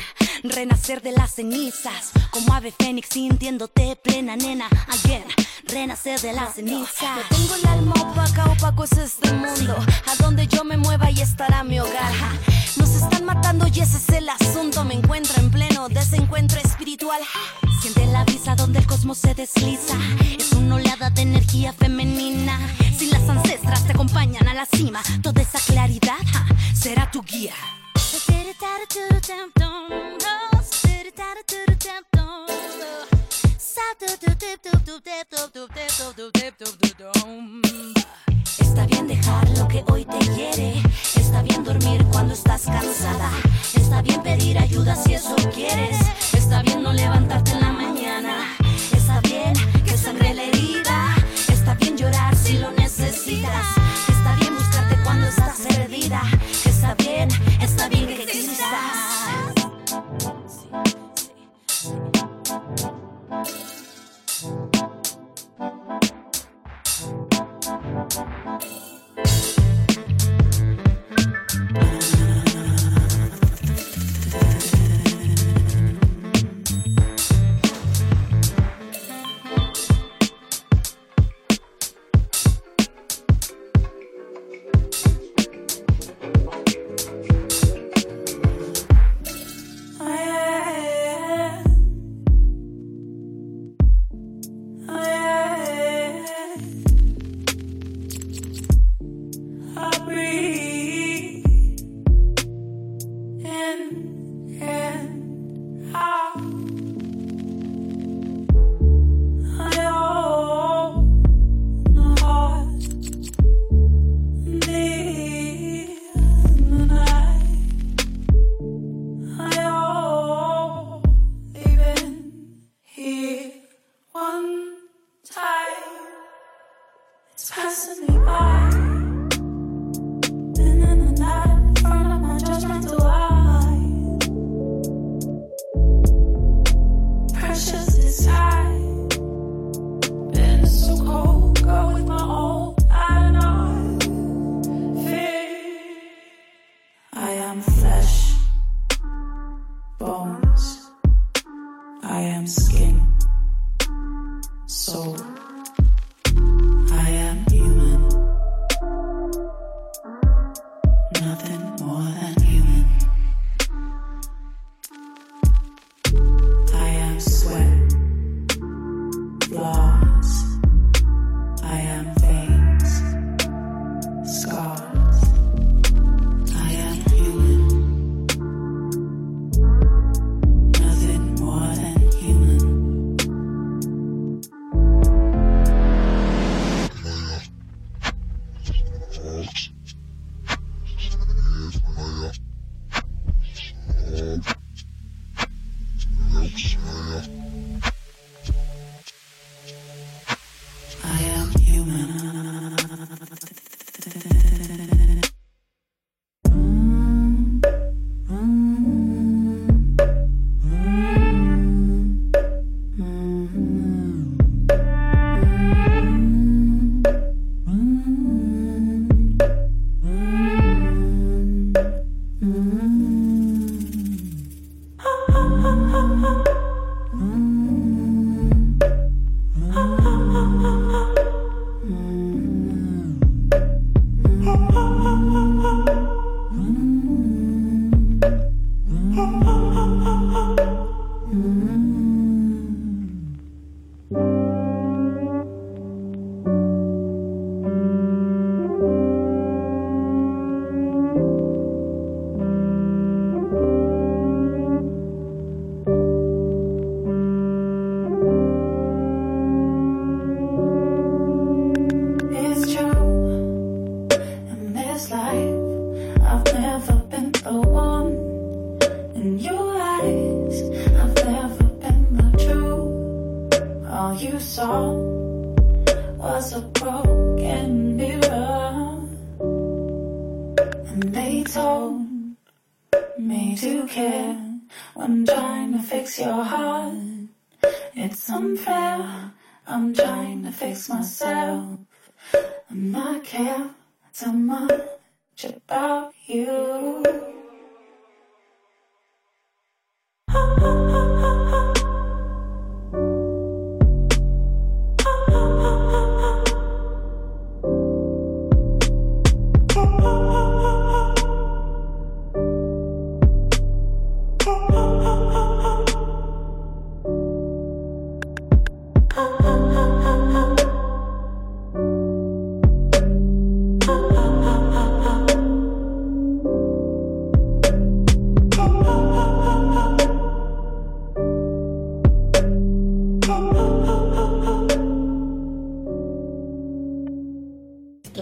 [SPEAKER 17] Renacer de las cenizas, como ave fénix, sintiéndote plena, nena. Again, renacer de las cenizas.
[SPEAKER 18] No tengo el alma opaca, opaco es este mundo. A donde yo me mueva ahí estará mi hogar. Nos están matando y ese es el asunto. Me encuentro en pleno desencuentro espiritual.
[SPEAKER 17] Siente
[SPEAKER 18] la brisa donde el cosmos se desliza. Es una oleada de energía femenina. Si las ancestras te acompañan a la cima, toda esa claridad será tu guía. Está bien dejar lo que hoy te hiere. Está bien dormir cuando estás cansada. Está bien pedir ayuda si eso quieres. Está bien no levantarte en la mañana. Está bien que sangre la herida. Está bien llorar si lo necesitas. Está bien buscarte cuando estás perdida. Está bien que existas.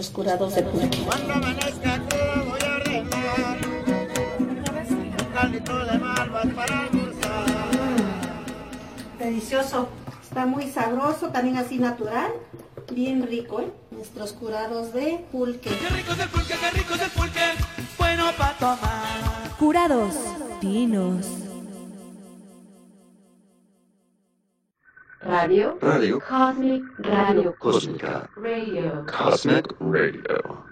[SPEAKER 3] nuestros curados de pulque.
[SPEAKER 4] Cuando amanezca crudo voy a ordenar un caldito de malvas para almorzar.
[SPEAKER 3] Delicioso, está muy sabroso, también así natural, bien rico, ¿eh? Nuestros curados de pulque.
[SPEAKER 8] Qué rico es el pulque, qué rico es el pulque, bueno para tomar.
[SPEAKER 2] Curados finos.
[SPEAKER 1] Radio
[SPEAKER 2] Cosmic Radio.
[SPEAKER 1] Cósmica
[SPEAKER 2] Radio.
[SPEAKER 1] Cosmic Radio.